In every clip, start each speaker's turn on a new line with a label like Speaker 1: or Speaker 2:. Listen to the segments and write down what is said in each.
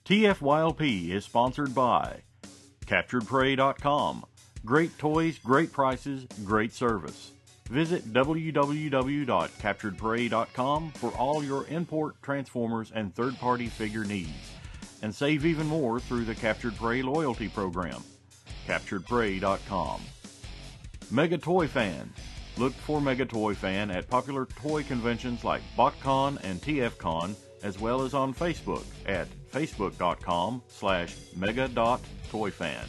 Speaker 1: TFYLP is sponsored by CapturedPrey.com. Great toys, great prices, great service. Visit www.capturedprey.com for all your import, Transformers, and third-party figure needs. And save even more through the Captured Prey loyalty program. CapturedPrey.com. Mega Toy Fan. Look for Mega Toy Fan at popular toy conventions like BotCon and TFCon, as well as on Facebook at facebook.com/mega.toyfan.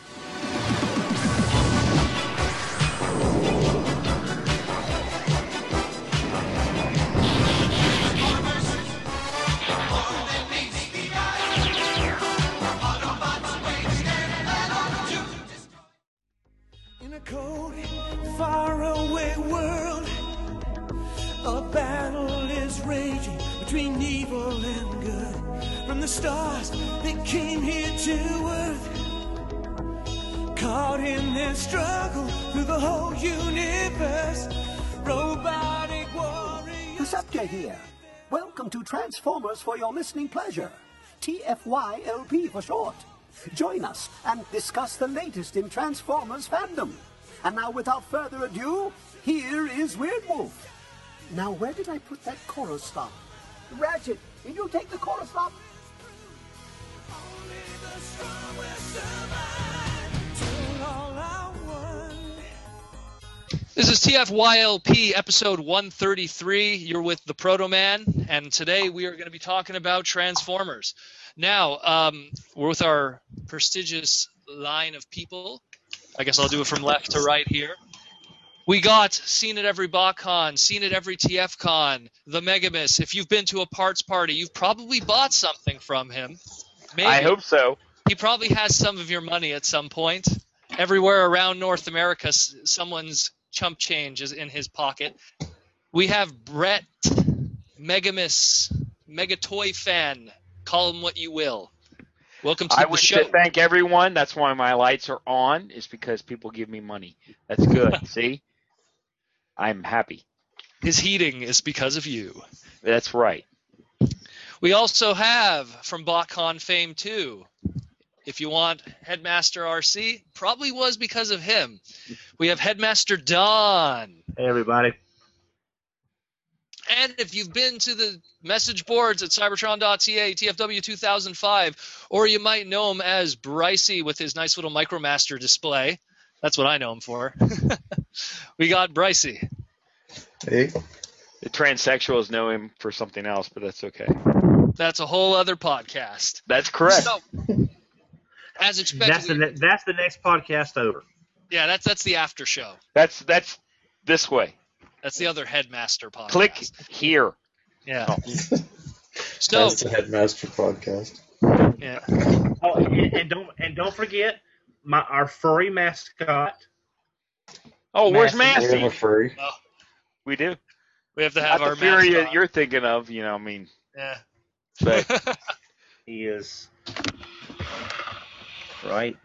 Speaker 2: In a cold, faraway world, a battle is raging between evil and good. From the stars that came here to Earth, caught in their struggle through the whole universe, robotic warriors.
Speaker 3: Deceptor here. Welcome to Transformers for your listening pleasure. TFYLP for short. Join us and discuss the latest in Transformers fandom. And now, without further ado, here is Weird Wolf. Now, where did I put that chorus stop? Ratchet, did you take the chorus stop?
Speaker 2: Only the strong will survive till all are one.
Speaker 4: This is TFYLP episode 133. You're with the Proto Man, and today we are going to be talking about Transformers. Now, we're with our prestigious line of people. I guess I'll do it from left to right here. We got Seen at every BotCon, Seen at every TFCon, the Megamus. If you've been to a parts party, you've probably bought something from him. Maybe.
Speaker 5: I hope so.
Speaker 4: He probably has some of your money at some point. Everywhere around North America, someone's chump change is in his pocket. We have Brett, Megamus, Megatoy Fan. Call him what you will. Welcome to
Speaker 5: I
Speaker 4: the
Speaker 5: wish
Speaker 4: show.
Speaker 5: to thank everyone. That's why my lights are on, is because people give me money. That's good. See? I'm happy.
Speaker 4: His heating is because of you.
Speaker 5: That's right.
Speaker 4: We also have, from BotCon fame too, if you want Headmaster RC, probably was because of him. We have Headmaster Don.
Speaker 6: Hey, everybody.
Speaker 4: And if you've been to the message boards at cybertron.ca, TFW 2005, or you might know him as Brycey with his nice little Micromaster display. That's what I know him for. We got Brycey.
Speaker 7: Hey.
Speaker 5: The transsexuals know him for something else, but that's okay.
Speaker 4: That's a whole other podcast.
Speaker 5: That's correct.
Speaker 4: So, as expected,
Speaker 6: That's the next podcast over.
Speaker 4: yeah, that's the after show.
Speaker 5: That's this way.
Speaker 4: That's the other Headmaster podcast.
Speaker 5: Click here.
Speaker 4: Yeah. So
Speaker 7: That's the Headmaster podcast.
Speaker 4: yeah.
Speaker 6: Oh, and don't forget our furry mascot.
Speaker 5: Oh, where's
Speaker 7: We have a
Speaker 5: Massey?
Speaker 7: furry.
Speaker 5: We do.
Speaker 4: We have to have
Speaker 5: Not
Speaker 4: our
Speaker 5: the Fury
Speaker 4: mascot.
Speaker 5: that you're thinking of, I mean.
Speaker 4: Yeah.
Speaker 5: But
Speaker 6: He is right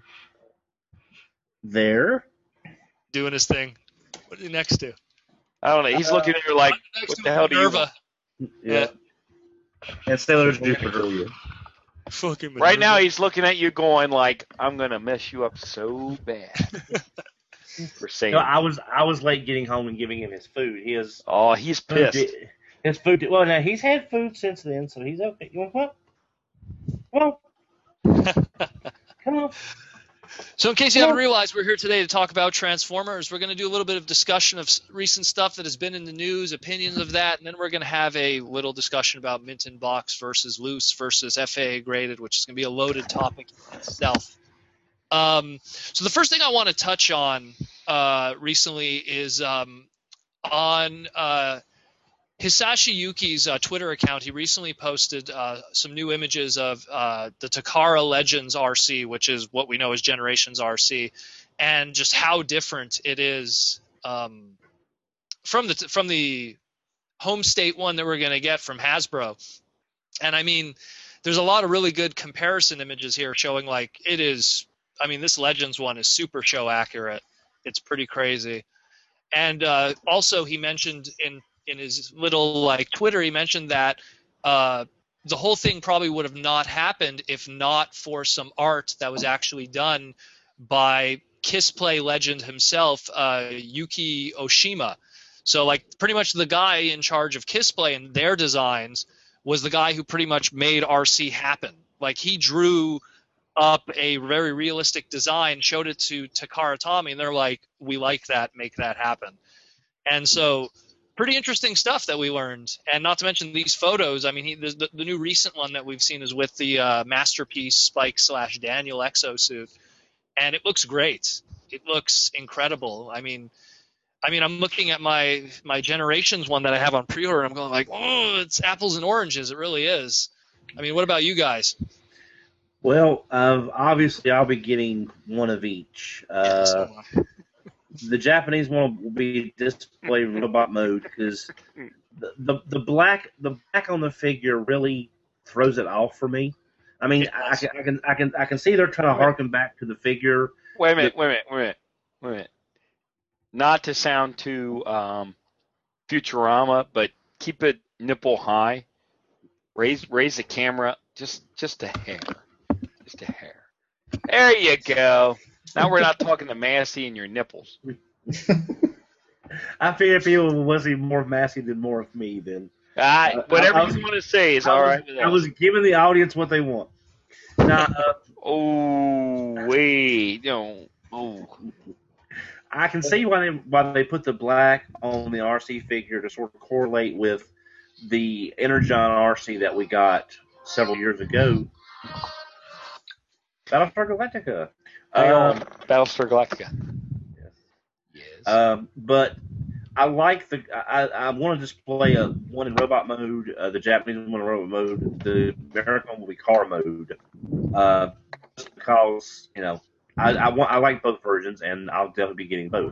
Speaker 6: there.
Speaker 4: Doing his thing. What are you next to?
Speaker 5: I don't know. He's looking at you like,
Speaker 4: Next
Speaker 5: what
Speaker 4: to
Speaker 5: the hell do you
Speaker 4: Minerva.
Speaker 5: want?
Speaker 4: Yeah.
Speaker 6: And Sailor Jupiter.
Speaker 4: Fucking Minerva.
Speaker 5: Right now he's looking at you going like, I'm going to mess you up so bad. For saying,
Speaker 6: No, I was late getting home and giving him his food. He's
Speaker 5: pissed.
Speaker 6: His food. Well, now he's had food since then, so he's okay. You want what? Come on.
Speaker 4: So in case you haven't realized, we're here today to talk about Transformers. We're going to do a little bit of discussion of recent stuff that has been in the news, opinions of that, and then we're going to have a little discussion about mint in box versus loose versus FAA graded, which is going to be a loaded topic in itself. So the first thing I want to touch on recently is on Hisashi Yuki's Twitter account. He recently posted some new images of the Takara Legends RC, which is what we know as Generations RC, and just how different it is from the home state one that we're going to get from Hasbro. And I mean, there's a lot of really good comparison images here showing like it is. I mean, this Legends one is super show accurate. It's pretty crazy. And also he mentioned in his little like Twitter, he mentioned that the whole thing probably would have not happened if not for some art that was actually done by Kissplay legend himself, Yuki Oshima. So, like, pretty much the guy in charge of Kissplay and their designs was the guy who pretty much made RC happen. Like, he drew up a very realistic design, showed it to Takara Tomy, and they're like, we like that, make that happen. And so, pretty interesting stuff that we learned. And not to mention these photos. I mean, the new recent one that we've seen is with the Masterpiece Spike / Daniel exosuit. And it looks great. It looks incredible. I mean, I'm looking at my Generations one that I have on pre-order, and I'm going like, oh, it's apples and oranges. It really is. I mean, what about you guys?
Speaker 6: Well, obviously, I'll be getting one of each. The Japanese one will be display robot mode because the black on the figure really throws it off for me. I mean, I can see they're trying to harken back to the figure.
Speaker 5: Wait a minute. Not to sound too Futurama, but keep it nipple high. Raise the camera just a hair. Just a hair. There you go. Now we're not talking to Massey and your nipples.
Speaker 6: I figured if it was even more Massey than more of me, then.
Speaker 5: Whatever you want to say is all right.
Speaker 6: I was giving the audience what they want. Now, I can see why they put the black on the RC figure to sort of correlate with the Energon RC that we got several years ago. Battlestar Galactica.
Speaker 5: Battlestar Galactica.
Speaker 6: Yes. But I like I want to display one in robot mode, the Japanese one in robot mode. The American one will be car mode. Just because, I like both versions, and I'll definitely be getting both.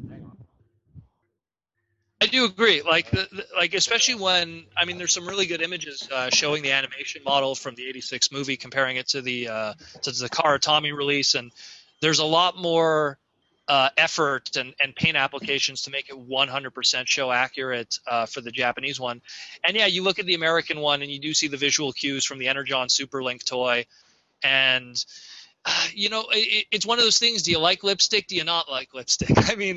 Speaker 4: I do agree. Like especially when, I mean, there's some really good images showing the animation model from the '86 movie, comparing it to the Takara Tomy release, and there's a lot more effort and paint applications to make it 100% show accurate for the Japanese one. And yeah, you look at the American one, and you do see the visual cues from the Energon Superlink toy, and it's one of those things. Do you like lipstick? Do you not like lipstick? I mean,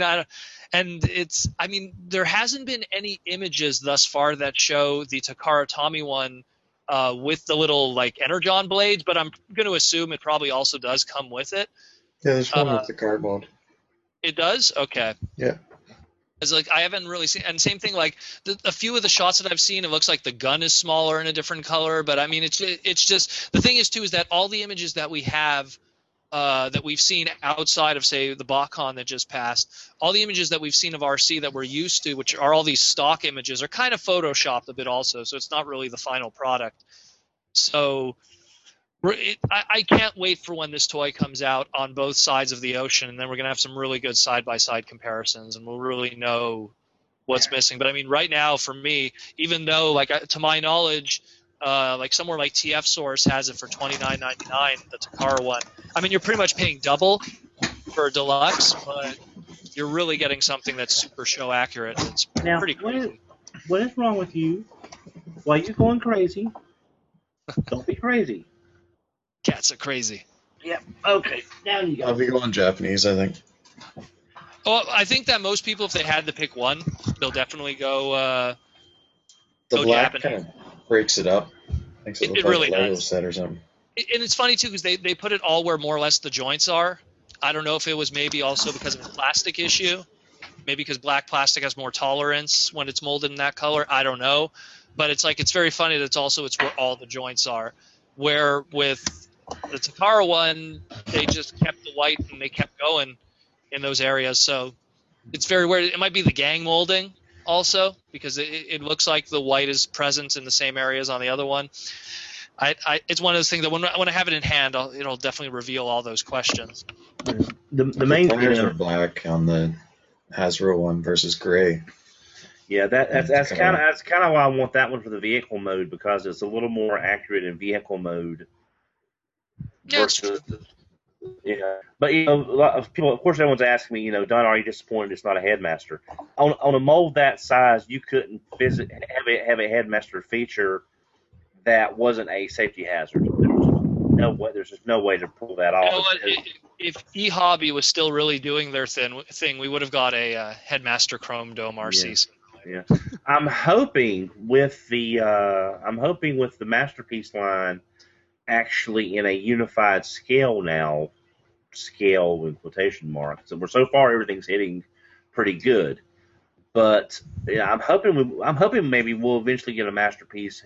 Speaker 4: there hasn't been any images thus far that show the Takara Tomy one with the little like Energon blades, but I'm going to assume it probably also does come with it.
Speaker 7: Yeah, there's one with the cardboard.
Speaker 4: It does? Okay.
Speaker 7: Yeah.
Speaker 4: It's like I haven't really seen, and same thing. Like a few of the shots that I've seen, it looks like the gun is smaller in a different color. But I mean, it's just the thing is too is that all the images that we have that we've seen outside of say the BotCon that just passed, all the images that we've seen of RC that we're used to, which are all these stock images, are kind of photoshopped a bit also. So it's not really the final product. So I can't wait for when this toy comes out on both sides of the ocean, and then we're going to have some really good side-by-side comparisons, and we'll really know what's missing. But, I mean, right now, for me, even though, like, to my knowledge, like somewhere like TF Source has it for $29.99, the Takara one. I mean, you're pretty much paying double for a deluxe, but you're really getting something that's super show accurate. It's pretty crazy.
Speaker 6: What is wrong with you? Why are you going crazy? Don't be crazy.
Speaker 4: Cats are crazy.
Speaker 6: Yep. Okay. Down you go.
Speaker 7: I'll be going Japanese, I think.
Speaker 4: Well, I think that most people, if they had to pick one, they'll definitely go.
Speaker 7: The
Speaker 4: go
Speaker 7: black
Speaker 4: Japanese.
Speaker 7: kind of breaks it up. Makes it look
Speaker 4: really
Speaker 7: like a Lego
Speaker 4: does.
Speaker 7: set or something.
Speaker 4: And it's funny too because they put it all where more or less the joints are. I don't know if it was maybe also because of a plastic issue, maybe because black plastic has more tolerance when it's molded in that color. I don't know, but it's very funny that it's where all the joints are. Where with the Takara one, they just kept the white and they kept going in those areas. So it's very weird. It might be the gang molding also because it looks like the white is present in the same areas on the other one. It's one of those things that when I have it in hand, it'll definitely reveal all those questions.
Speaker 6: The main
Speaker 7: fingers
Speaker 6: thing
Speaker 7: are black on the Hasbro one versus gray.
Speaker 6: Yeah, that's kind of why I want that one for the vehicle mode because it's a little more accurate in vehicle mode.
Speaker 4: Yeah,
Speaker 6: but a lot of people, of course, everyone's asking me, Don, are you disappointed it's not a Headmaster? On a mold that size, you couldn't have a Headmaster feature that wasn't a safety hazard. There's just no way to pull that off.
Speaker 4: You know what? If eHobby was still really doing their thing, we would have got a Headmaster Chrome Dome RC.
Speaker 6: Yeah. I'm hoping with the Masterpiece line actually in a unified scale now, scale in quotation marks. So far everything's hitting pretty good, but yeah, I'm hoping maybe we'll eventually get a Masterpiece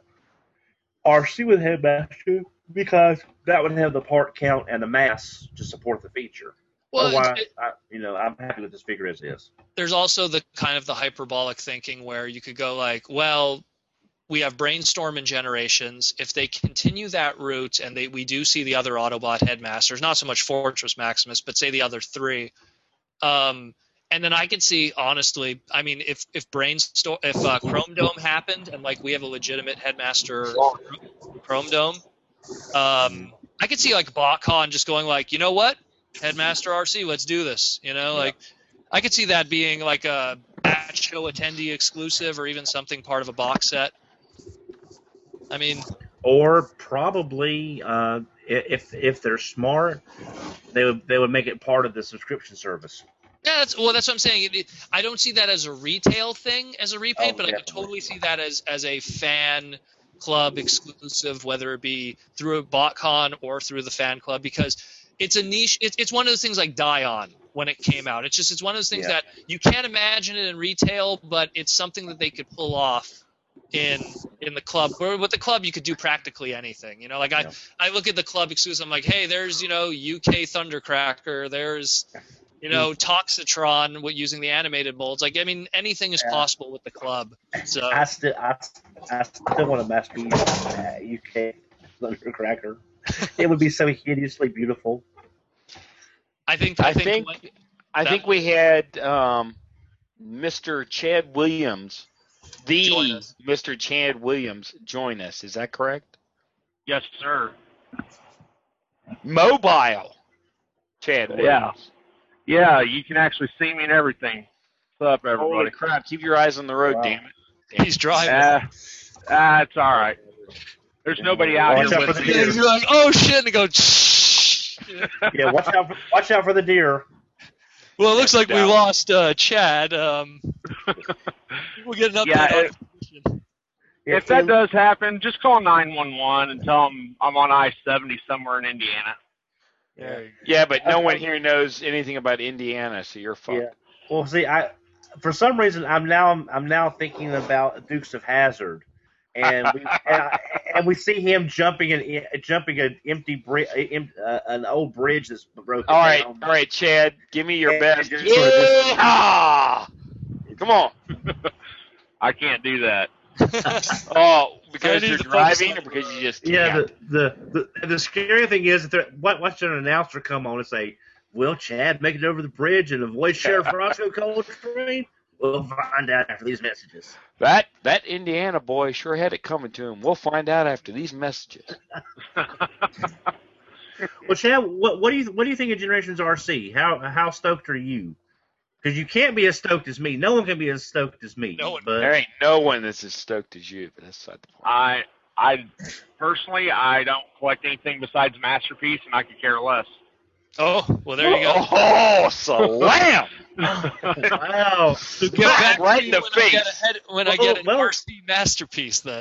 Speaker 6: RC with Headmaster, because that would have the part count and the mass to support the feature.
Speaker 4: Well,
Speaker 6: otherwise, I'm happy with this figure as is.
Speaker 4: There's also the kind of the hyperbolic thinking where you could go like, well, we have Brainstorm and Generations. If they continue that route and we do see the other Autobot Headmasters, not so much Fortress Maximus, but say the other three, and then I could see, honestly, I mean, if Chrome Dome happened and like we have a legitimate Headmaster Chrome Dome, I could see like BotCon just going like, you know what, Headmaster RC, let's do this. You know, like I could see that being like a at-show attendee exclusive or even something part of a box set. I mean,
Speaker 6: or probably if they're smart, they would make it part of the subscription service.
Speaker 4: Yeah, that's what I'm saying. I don't see that as a retail thing, as a repaint, but definitely. I could totally see that as a fan club exclusive, whether it be through a BotCon or through the fan club, because it's a niche. It's one of those things like Dion when it came out. It's one of those things that you can't imagine it in retail, but it's something that they could pull off in the club. Or with the club, you could do practically anything. You know, like I look at the club exclusive, I'm like, hey, there's UK Thundercracker, there's Toxitron using the animated molds. Like, I mean, anything is possible with the club. So
Speaker 6: I still want to master UK Thundercracker. It would be so hideously beautiful.
Speaker 5: I think we had Mr. Chad Williams, Mr. Chad Williams, join us. Is that correct?
Speaker 8: Yes, sir.
Speaker 5: Mobile Chad Williams.
Speaker 8: Yeah, you can actually see me and everything. What's up, everybody?
Speaker 5: Holy crap, keep your eyes on the road, damn it.
Speaker 4: He's driving.
Speaker 8: It's all right. There's nobody out here with me.
Speaker 4: You're like, oh, shit, and go, shh.
Speaker 6: Yeah, watch out for the deer.
Speaker 4: Well, it looks like we lost Chad. We'll get an update on
Speaker 8: if that does happen, just call 911 and tell them I'm on I-70 somewhere in Indiana.
Speaker 5: Yeah, but no one here knows anything about Indiana, so you're fucked.
Speaker 6: Yeah. Well, see, for some reason I'm now thinking about Dukes of Hazzard, and we see him jumping an empty an old bridge that's broken.
Speaker 5: All right, Chad, give me your best. Yeah! Come on.
Speaker 8: I can't do that.
Speaker 5: Oh, because you're driving, or because you just can't?
Speaker 6: The scary thing is that watch an announcer come on and say, "Will Chad make it over the bridge and avoid Sheriff Roscoe Coltrane?" We'll find out after these messages.
Speaker 5: That Indiana boy sure had it coming to him. We'll find out after these messages.
Speaker 6: Well, Chad, what do you think of Generations RC? How stoked are you? Because you can't be as stoked as me. No one can be as stoked as me.
Speaker 5: There ain't no one that's as stoked as you, but that's not the point.
Speaker 8: I personally, I don't collect anything besides Masterpiece, and I could care less.
Speaker 4: Oh, well, there you go.
Speaker 5: Oh, slam!
Speaker 6: Wow.
Speaker 4: So get back
Speaker 5: right in the face.
Speaker 4: When I get an RC Masterpiece, then.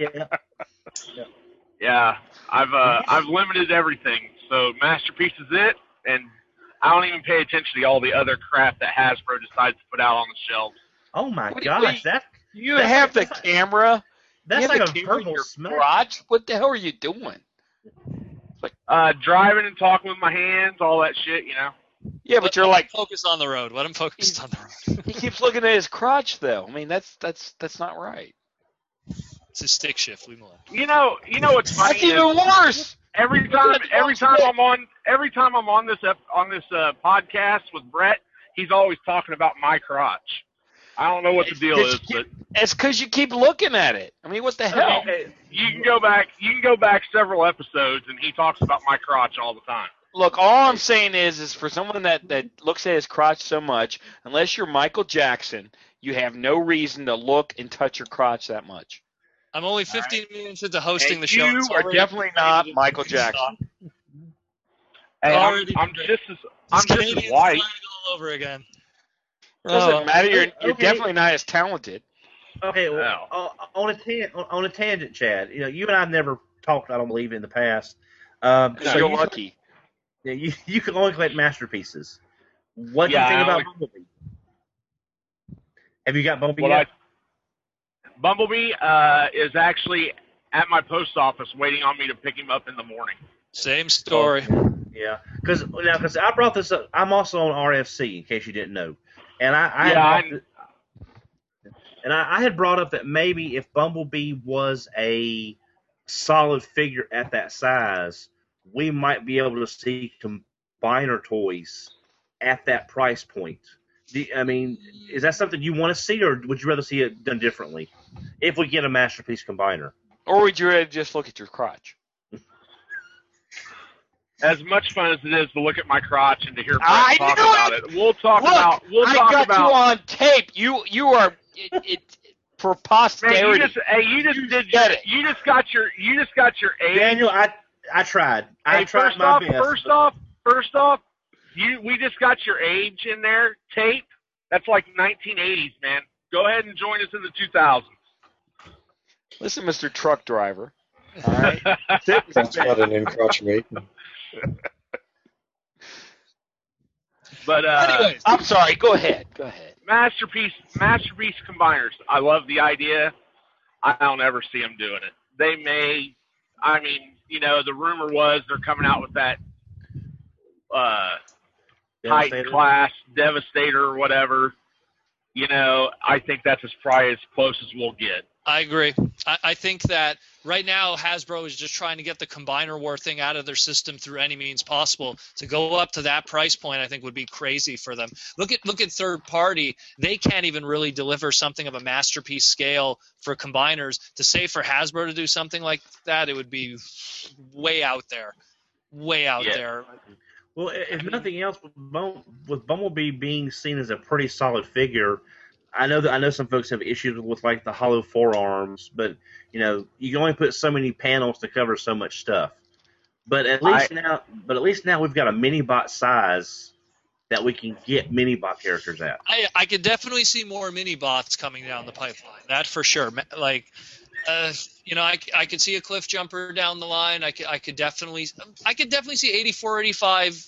Speaker 8: Yeah. I've limited everything. So Masterpiece is it, and I don't even pay attention to all the other crap that Hasbro decides to put out on the shelves.
Speaker 6: Oh my gosh,
Speaker 5: you have the camera.
Speaker 6: That's like a verbal smack.
Speaker 5: Garage? What the hell are you doing?
Speaker 8: Driving and talking with my hands, all that shit, you know.
Speaker 5: Yeah, but you're like
Speaker 4: focus on the road. Let him focus on the road.
Speaker 5: He keeps looking at his crotch, though. I mean, that's not right.
Speaker 4: It's a stick shift. Leave him alone.
Speaker 8: You know what's funny?
Speaker 5: That's even worse.
Speaker 8: Every time I'm on this podcast with Brett, he's always talking about my crotch. I don't know what the deal is, but
Speaker 5: it's because you keep looking at it. I mean, what the hell?
Speaker 8: You can go back several episodes, and he talks about my crotch all the time.
Speaker 5: Look, all I'm saying is for someone that looks at his crotch so much, unless you're Michael Jackson, you have no reason to look and touch your crotch that much.
Speaker 4: I'm only 15 minutes into hosting
Speaker 5: And
Speaker 4: the show.
Speaker 5: you
Speaker 4: It's
Speaker 5: are
Speaker 4: already
Speaker 5: definitely not
Speaker 4: completed.
Speaker 5: Michael Jackson.
Speaker 8: Hey,
Speaker 4: Already
Speaker 8: I'm
Speaker 4: great.
Speaker 8: just as
Speaker 4: It's
Speaker 8: white.
Speaker 4: Canadian flag all over again.
Speaker 5: Doesn't matter. You're
Speaker 6: okay.
Speaker 5: definitely not as talented.
Speaker 6: Okay, well, on a tangent, Chad. You and I have never talked. I don't believe in the past.
Speaker 5: So
Speaker 6: So
Speaker 5: you're
Speaker 6: you,
Speaker 5: lucky.
Speaker 6: you can only collect masterpieces. What do you
Speaker 8: Yeah,
Speaker 6: think
Speaker 8: I
Speaker 6: about
Speaker 8: only-
Speaker 6: Bumblebee? Have you got Bumblebee
Speaker 8: Well,
Speaker 6: yet?
Speaker 8: Bumblebee is actually at my post office waiting on me to pick him up in the morning.
Speaker 4: Same story.
Speaker 6: Yeah, because I brought this up. I'm also on RFC, in case you didn't know, and I had brought up that maybe if Bumblebee was a solid figure at that size, we might be able to see combiner toys at that price point. Is that something you want to see, or would you rather see it done differently? If we get a masterpiece combiner,
Speaker 5: Or would you rather just look at your crotch?
Speaker 8: As much fun as it is to look at my crotch and to hear
Speaker 5: I
Speaker 8: Brett talk
Speaker 5: knew
Speaker 8: about
Speaker 5: it!
Speaker 8: it, we'll talk
Speaker 5: Look,
Speaker 8: about.
Speaker 5: I got you on tape. You are for posterity.
Speaker 8: Man, you just got your age.
Speaker 6: Daniel, I tried. I tried
Speaker 8: first
Speaker 6: my
Speaker 8: off,
Speaker 6: best.
Speaker 8: First off, we just got your age in there. Tape. That's like 1980s, man. Go ahead and join us in the 2000s.
Speaker 5: Listen, Mr. Truck Driver. All right.
Speaker 7: That's not an encroachment.
Speaker 8: But
Speaker 4: Anyways,
Speaker 5: I'm sorry. Go ahead.
Speaker 8: masterpiece combiners. I love the idea. I don't ever see them doing it. They may. I mean, the rumor was they're coming out with that height class Devastator or whatever. I think that's probably as close as we'll get.
Speaker 4: I agree. I think that right now Hasbro is just trying to get the combiner war thing out of their system through any means possible. To go up to that price point, I think would be crazy for them. Look at third party; they can't even really deliver something of a masterpiece scale for combiners. To say for Hasbro to do something like that, it would be way out there, there.
Speaker 6: Well, if nothing else, with Bumblebee being seen as a pretty solid figure, I know some folks have issues with like the hollow forearms, but you can only put so many panels to cover so much stuff. But at least now we've got a mini bot size that we can get mini bot characters at.
Speaker 4: I could definitely see more mini bots coming down the pipeline. That for sure. Like, I could see a cliff jumper down the line. I could definitely see 84, 85.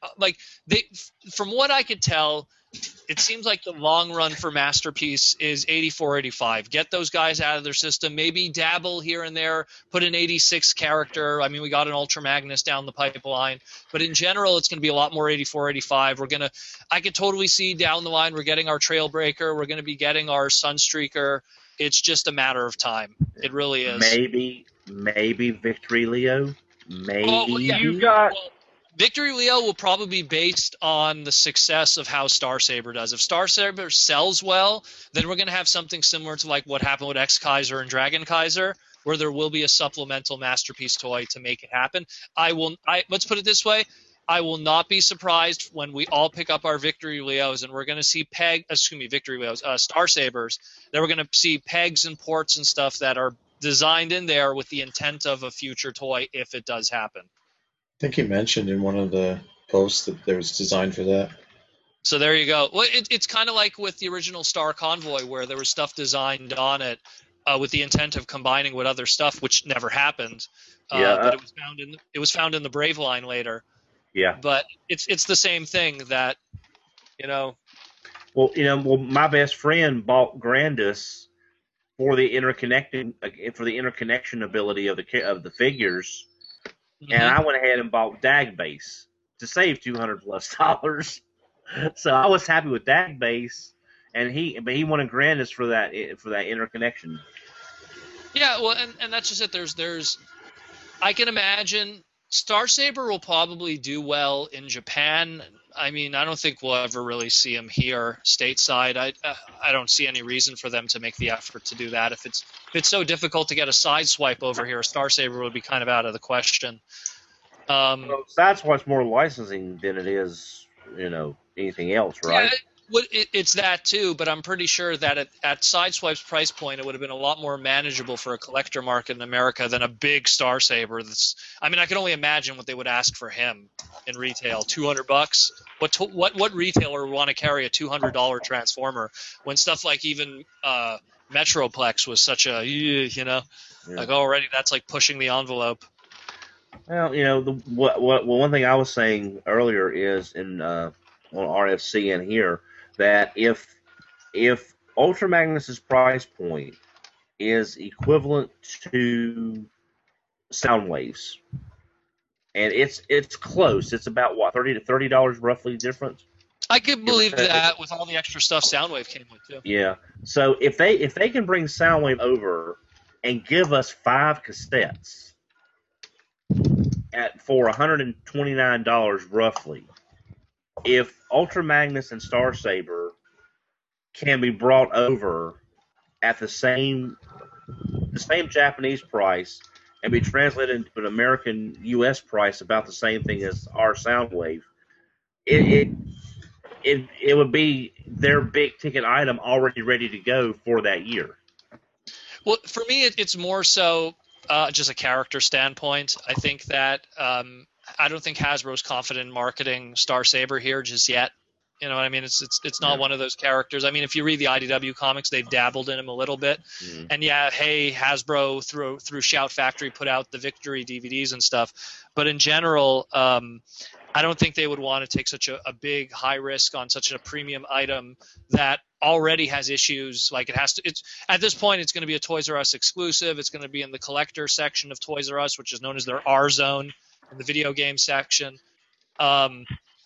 Speaker 4: From what I could tell, it seems like the long run for Masterpiece is 84, 85. Get those guys out of their system. Maybe dabble here and there. Put an 86 character. I mean, we got an Ultra Magnus down the pipeline. But in general, it's going to be a lot more 84, 85. I could totally see down the line we're getting our Trailbreaker. We're going to be getting our Sunstreaker. It's just a matter of time. It really is.
Speaker 6: Maybe Victory Leo. Maybe.
Speaker 4: Oh, yeah. Victory Leo will probably be based on the success of how Star Saber does. If Star Saber sells well, then we're going to have something similar to like what happened with X Kaiser and Dragon Kaiser, where there will be a supplemental Masterpiece toy to make it happen. Let's put it this way. I will not be surprised when we all pick up our Victory Leos and we're going to see Victory Leos, Star Sabers, that we're going to see pegs and ports and stuff that are designed in there with the intent of a future toy if it does happen.
Speaker 7: I think he mentioned in one of the posts that there was designed for that.
Speaker 4: So there you go. Well, it's kind of like with the original Star Convoy, where there was stuff designed on it with the intent of combining with other stuff, which never happened. But it was found in the Brave line later.
Speaker 6: Yeah.
Speaker 4: But it's the same thing that,
Speaker 6: Well, my best friend bought Grandis for the interconnection ability of the figures.
Speaker 4: Mm-hmm.
Speaker 6: And I went ahead and bought Dagbase to save $200+. So I was happy with Dagbase, but he wanted Grandis for that interconnection.
Speaker 4: Yeah, well, and that's just it. There's I can imagine Star Saber will probably do well in Japan. I mean, I don't think we'll ever really see him here stateside. I don't see any reason for them to make the effort to do that. If it's so difficult to get a side swipe over here, Star Saber would be kind of out of the question.
Speaker 6: That's what's more licensing than it is, anything else, right?
Speaker 4: It's that too, but I'm pretty sure that at Sideswipe's price point, it would have been a lot more manageable for a collector market in America than a big Star Saber. I mean, I can only imagine what they would ask for him in retail. $200. What retailer would want to carry a $200 Transformer when stuff like even Metroplex was such a like already that's like pushing the envelope.
Speaker 6: Well, one thing I was saying earlier is on RFC and here that if Ultra Magnus's price point is equivalent to Soundwave's, and it's close, it's about what, $30 roughly difference.
Speaker 4: I could believe that with all the extra stuff Soundwave came with too.
Speaker 6: Yeah. So if they can bring Soundwave over and give us 5 cassettes for $129 roughly, if Ultra Magnus and Star Saber can be brought over at the same Japanese price and be translated into an American U.S. price about the same thing as our Soundwave, it would be their big ticket item already ready to go for that year.
Speaker 4: Well, for me, it's more so just a character standpoint. I think that I don't think Hasbro's confident in marketing Star Saber here just yet. You know what I mean? It's not one of those characters. I mean, if you read the IDW comics, they've dabbled in him a little bit. Mm. And Hasbro through Shout Factory put out the Victory DVDs and stuff. But in general, I don't think they would want to take such a big high risk on such a premium item that already has issues. Like it's at this point, it's going to be a Toys R Us exclusive. It's going to be in the collector section of Toys R Us, which is known as their R Zone in the video game section. I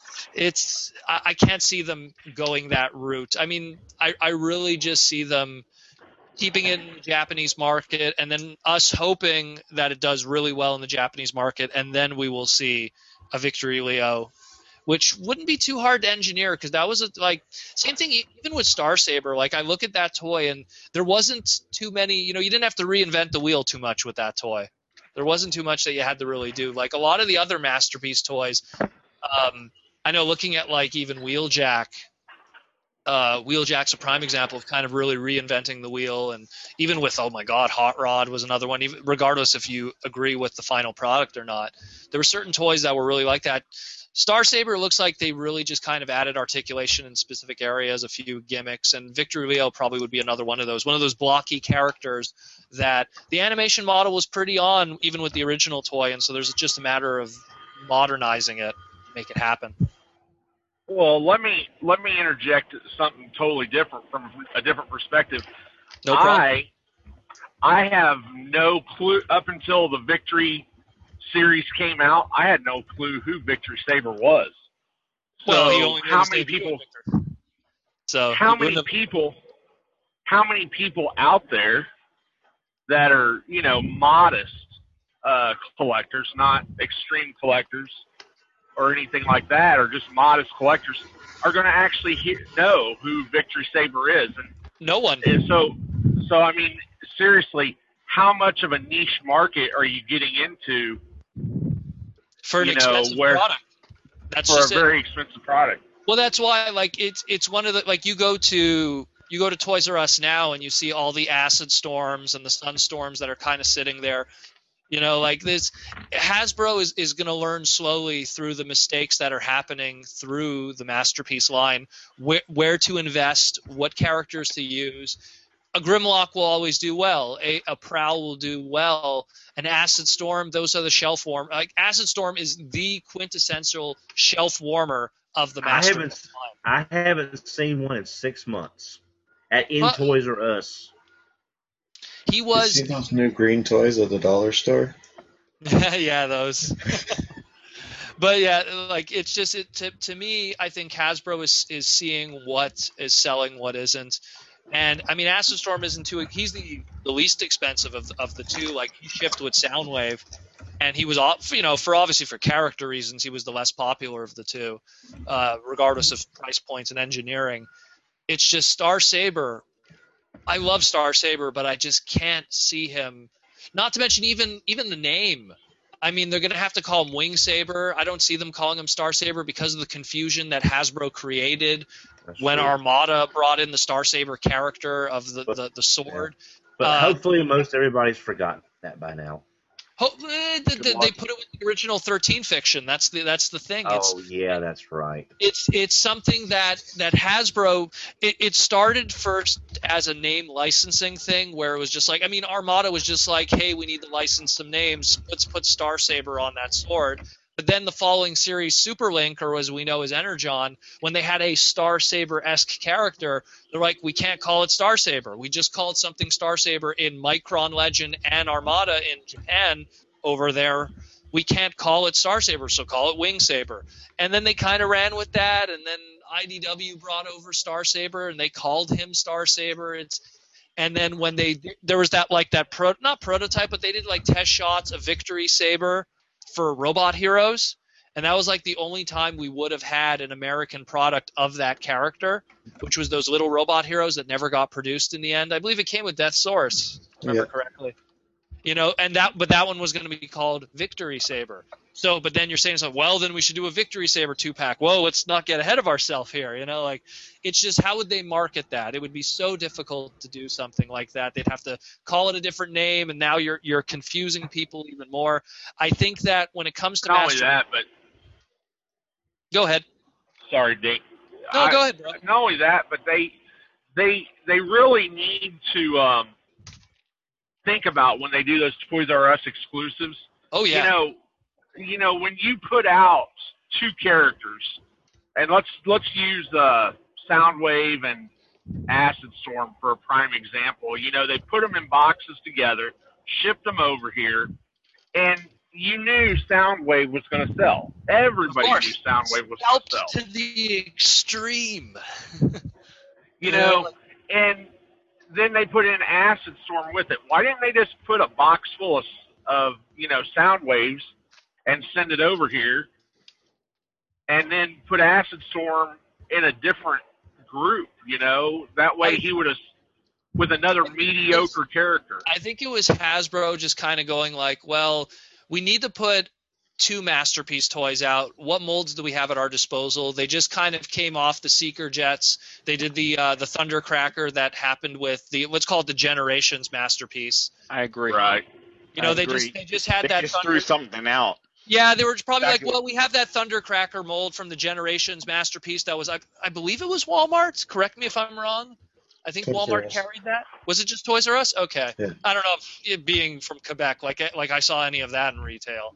Speaker 4: can't see them going that route. I mean, I really just see them keeping it in the Japanese market and then us hoping that it does really well in the Japanese market, and then we will see a Victory Leo, which wouldn't be too hard to engineer because that was same thing even with Star Saber. Like I look at that toy and there wasn't too many, you didn't have to reinvent the wheel too much with that toy. There wasn't too much that you had to really do. Like a lot of the other Masterpiece toys, I know looking at like even Wheeljack, Wheeljack's a prime example of kind of really reinventing the wheel, and even with Hot Rod was another one. Even regardless if you agree with the final product or not, there were certain toys that were really like that. Star Saber looks like they really just kind of added articulation in specific areas, a few gimmicks, and Victory Leo probably would be another one of those blocky characters that the animation model was pretty on even with the original toy, and so there's just a matter of modernizing it to make it happen.
Speaker 8: Well, let me interject something totally different from a different perspective.
Speaker 4: No problem.
Speaker 8: I have no clue up until the Victory series came out. I had no clue who Victory Saber was.
Speaker 4: Well, he only
Speaker 8: how many people?
Speaker 4: So
Speaker 8: how many people out there that are modest collectors, not extreme collectors or anything like that, or just modest collectors, are going to actually know who Victory Saber is? And
Speaker 4: no one.
Speaker 8: And so I mean, seriously, how much of a niche market are you getting into
Speaker 4: for an expensive product? That's
Speaker 8: for
Speaker 4: just
Speaker 8: a very expensive product.
Speaker 4: Well, that's why it's one of the you go to Toys R Us now and you see all the Acid Storms and the Sunstorms that are kind of sitting there. This Hasbro is going to learn slowly through the mistakes that are happening through the Masterpiece line, where to invest, what characters to use. A Grimlock will always do well. A Prowl will do well. An Acid Storm, those are the shelf warm. Acid Storm is the quintessential shelf warmer of the Masterpiece line.
Speaker 6: I haven't seen one in 6 months in Toys R Us.
Speaker 4: He was.
Speaker 7: You see those new green toys at the dollar store?
Speaker 4: Yeah, those. But yeah, it's just to me. I think Hasbro is seeing what is selling, what isn't, and I mean, Acid Storm isn't too. He's the least expensive of the two. Like he shipped with Soundwave, and he was for character reasons, he was the less popular of the two, regardless of price points and engineering. It's just Star Saber. I love Star Saber, but I just can't see him. Not to mention even the name. I mean, they're going to have to call him Wing Saber. I don't see them calling him Star Saber because of the confusion that Hasbro created when Armada brought in the Star Saber character of the sword.
Speaker 6: Yeah. But hopefully most everybody's forgotten that by now.
Speaker 4: They put it with the original 13 fiction. That's the thing.
Speaker 6: Yeah, that's right.
Speaker 4: It's something that Hasbro. It started first as a name licensing thing, where it was just like, I mean, Armada was just like, hey, we need to license some names. Let's put Star Saber on that sword. But then the following series, Superlink, or as we know as Energon, when they had a Star Saber-esque character, they're like, we can't call it Star Saber. We just called something Star Saber in Micron Legend and Armada in Japan over there. We can't call it Star Saber, so call it Wing Saber. And then they kind of ran with that, and then IDW brought over Star Saber, and they called him Star Saber. And then when there was that not prototype, but they did like test shots of Victory Saber for Robot Heroes, and that was like the only time we would have had an American product of that character, which was those little Robot Heroes that never got produced in the end. I believe it came with Death Source, if I remember correctly. And that one was going to be called Victory Saber. So, but then you're saying, so, well, then we should do a Victory Saber 2-pack. Whoa, let's not get ahead of ourselves here. It's just, how would they market that? It would be so difficult to do something like that. They'd have to call it a different name, and now you're confusing people even more. I think that when it comes to
Speaker 8: not only that, but
Speaker 4: go ahead.
Speaker 8: Sorry, Dick.
Speaker 4: No, go ahead, bro.
Speaker 8: Not only that, but they really need to think about when they do those Toys R Us exclusives.
Speaker 4: Oh yeah.
Speaker 8: When you put out two characters, and let's use Soundwave and Acid Storm for a prime example. They put them in boxes together, shipped them over here, and you knew Soundwave was going to sell. Everybody knew Soundwave was going to sell.
Speaker 4: To the extreme.
Speaker 8: And then they put in Acid Storm with it. Why didn't they just put a box full of Soundwaves and send it over here, and then put Acid Storm in a different group? That way he would have, with another mediocre character.
Speaker 4: I think it was Hasbro just kind of going like, well, we need to put two Masterpiece toys out. What molds do we have at our disposal? They just kind of came off the Seeker Jets. They did the Thundercracker that happened with let's call it the Generations Masterpiece.
Speaker 5: I agree.
Speaker 8: Right.
Speaker 4: They just had that.
Speaker 5: They just threw something out.
Speaker 4: Yeah, they were probably like, well, we have that Thundercracker mold from the Generations Masterpiece that was, I believe it was Walmart. Correct me if I'm wrong. I think
Speaker 7: Toys
Speaker 4: Walmart
Speaker 7: R Us.
Speaker 4: carried that. Was it just Toys R Us? Okay.
Speaker 7: Yeah.
Speaker 4: I don't know if it being from Quebec, like I saw any of that in retail.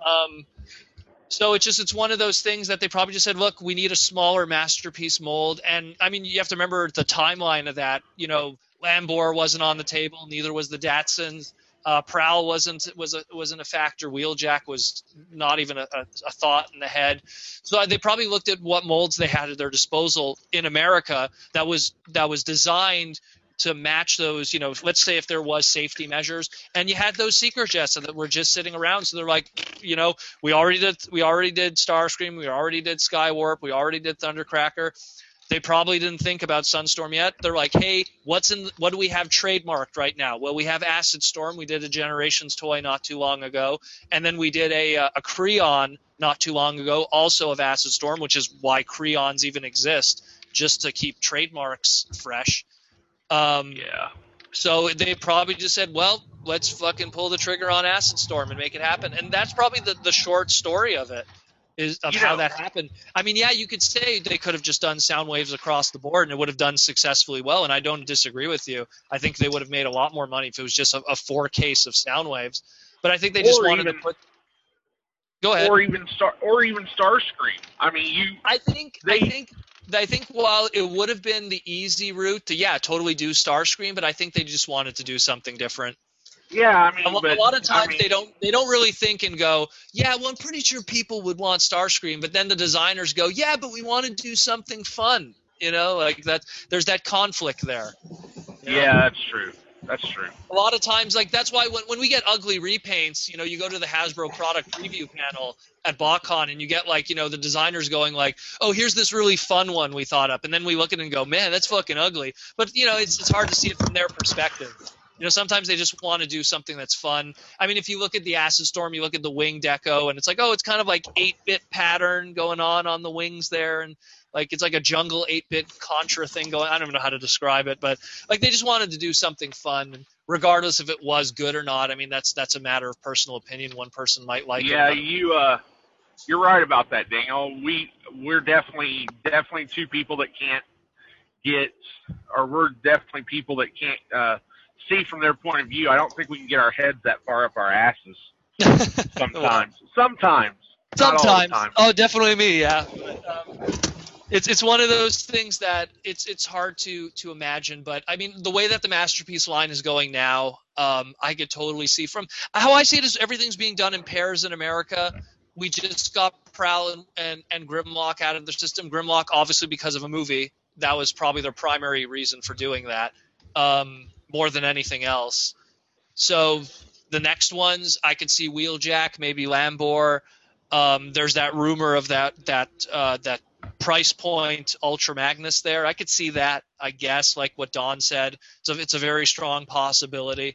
Speaker 4: So it's one of those things that they probably just said, look, we need a smaller Masterpiece mold. And I mean, you have to remember the timeline of that. Lambor wasn't on the table. Neither was the Datsuns. Prowl wasn't a factor. Wheeljack was not even a thought in the head. So they probably looked at what molds they had at their disposal in America that was designed to match those. Let's say if there was safety measures, and you had those Seeker Jets that were just sitting around. So they're like, we already did Starscream, we already did Skywarp, we already did Thundercracker. They probably didn't think about Sunstorm yet. They're like, hey, what do we have trademarked right now? Well, we have Acid Storm. We did a Generations toy not too long ago. And then we did a Creon not too long ago, also of Acid Storm, which is why Creons even exist, just to keep trademarks fresh.
Speaker 8: Yeah.
Speaker 4: So they probably just said, well, let's fucking pull the trigger on Acid Storm and make it happen. And that's probably the short story of it. How that happened. I mean, yeah, you could say they could have just done Soundwaves across the board and it would have done successfully well, and I don't disagree with you. I think they would have made a lot more money if it was just a 4-case of Soundwaves. But I think they just wanted to put. Go ahead.
Speaker 8: Or even Starscream. I mean,
Speaker 4: I think while it would have been the easy route to totally do Starscream, but I think they just wanted to do something different.
Speaker 8: Yeah, I mean,
Speaker 4: a lot of times they don't really think and go, yeah, well, I'm pretty sure people would want Starscream, but then the designers go, yeah, but we want to do something fun, like that. There's that conflict there.
Speaker 8: Yeah, that's true. That's true.
Speaker 4: A lot of times, like that's why when we get ugly repaints, you go to the Hasbro product preview panel at BotCon and you get the designers going like, oh, here's this really fun one we thought up, and then we look at it and go, man, that's fucking ugly. But it's hard to see it from their perspective. You know, sometimes they just want to do something that's fun. I mean, if you look at the Acid Storm, you look at the wing deco, and it's like, oh, it's kind of like 8-bit pattern going on the wings there, and like it's like a jungle 8-bit Contra thing going. I don't even know how to describe it, but like they just wanted to do something fun, and regardless if it was good or not. I mean, that's a matter of personal opinion. One person might like it.
Speaker 8: Yeah, you're right about that, Daniel. We're definitely two people that can't get, or we're definitely people that can't see from their point of view. I don't think we can get our heads that far up our asses. Sometimes. Not all the time.
Speaker 4: Oh, definitely me. Yeah. It's one of those things that it's hard to imagine, but I mean the way that the Masterpiece line is going now, I could totally see from how I see it is everything's being done in pairs in America. We just got Prowl and Grimlock out of the system. Grimlock, obviously, because of a movie, that was probably their primary reason for doing that, more than anything else. So the next ones, I could see Wheeljack, maybe Lambor. There's that rumor of that price point Ultra Magnus there. I could see that, I guess, like what Don said. So it's a very strong possibility.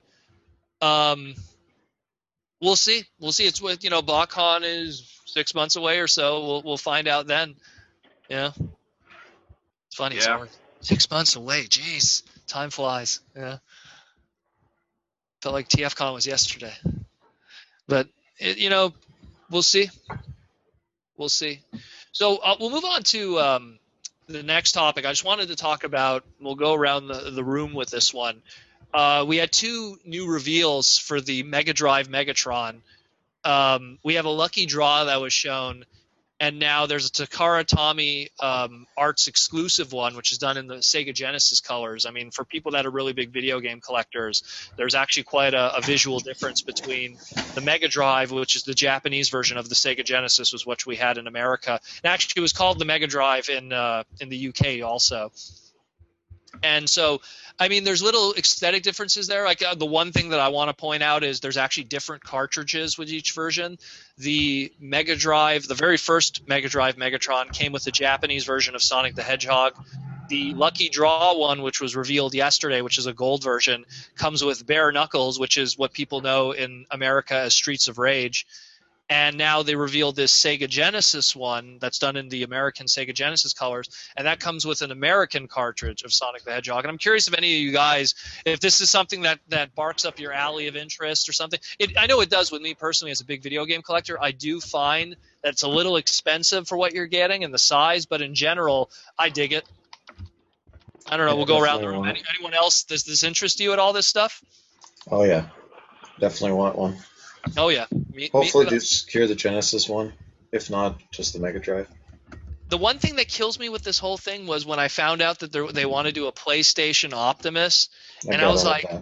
Speaker 4: We'll see. It's with, BlockCon is 6 months away or so. We'll find out then. Yeah. It's funny.
Speaker 8: Yeah.
Speaker 4: It's 6 months away. Jeez. Time flies. Yeah. Felt like TFCon was yesterday. But, we'll see. We'll see. So we'll move on to the next topic. I just wanted to talk about, we'll go around the room with this one. We had 2 new reveals for the Mega Drive Megatron. We have a lucky draw that was shown, and now there's a Takara Tomy Arts exclusive one, which is done in the Sega Genesis colors. I mean, for people that are really big video game collectors, there's actually quite a visual difference between the Mega Drive, which is the Japanese version of the Sega Genesis, was what we had in America. And actually, it was called the Mega Drive in the UK also. And so, I mean, there's little aesthetic differences there. Like the one thing that I want to point out is there's actually different cartridges with each version. The Mega Drive, the very first Mega Drive Megatron, came with the Japanese version of Sonic the Hedgehog. The Lucky Draw one, which was revealed yesterday, which is a gold version, comes with Bare Knuckles, which is what people know in America as Streets of Rage. And now they revealed this Sega Genesis one that's done in the American Sega Genesis colors, and that comes with an American cartridge of Sonic the Hedgehog. And I'm curious if any of you guys, if this is something that barks up your alley of interest or something. I know it does with me personally as a big video game collector. I do find that it's a little expensive for what you're getting and the size, but in general, I dig it. I don't know. We'll go around the room. Anyone else? Does this interest you at all, this stuff?
Speaker 7: Oh, yeah. Definitely want one.
Speaker 4: Oh, yeah.
Speaker 7: Hopefully they secure the Genesis one. If not, just the Mega Drive.
Speaker 4: The one thing that kills me with this whole thing was when I found out that they want to do a PlayStation Optimus, and I was like,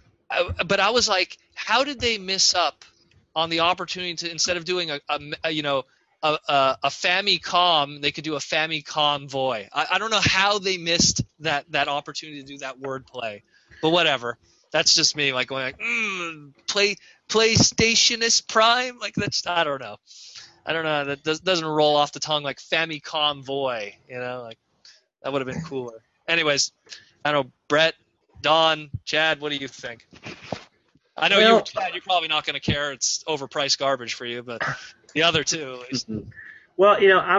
Speaker 4: how did they miss up on the opportunity to, instead of doing a Famicom, they could do a Famicom Voy. I don't know how they missed that opportunity to do that wordplay, but whatever. That's just me, like going like, PlayStationist Prime, like that's, I don't know. That doesn't roll off the tongue like Famicom Voy, like that would have been cooler. Anyways, I don't know, Brett, Don, Chad, what do you think? I know Chad, you're probably not going to care. It's overpriced garbage for you, but the other two, at least.
Speaker 6: Well,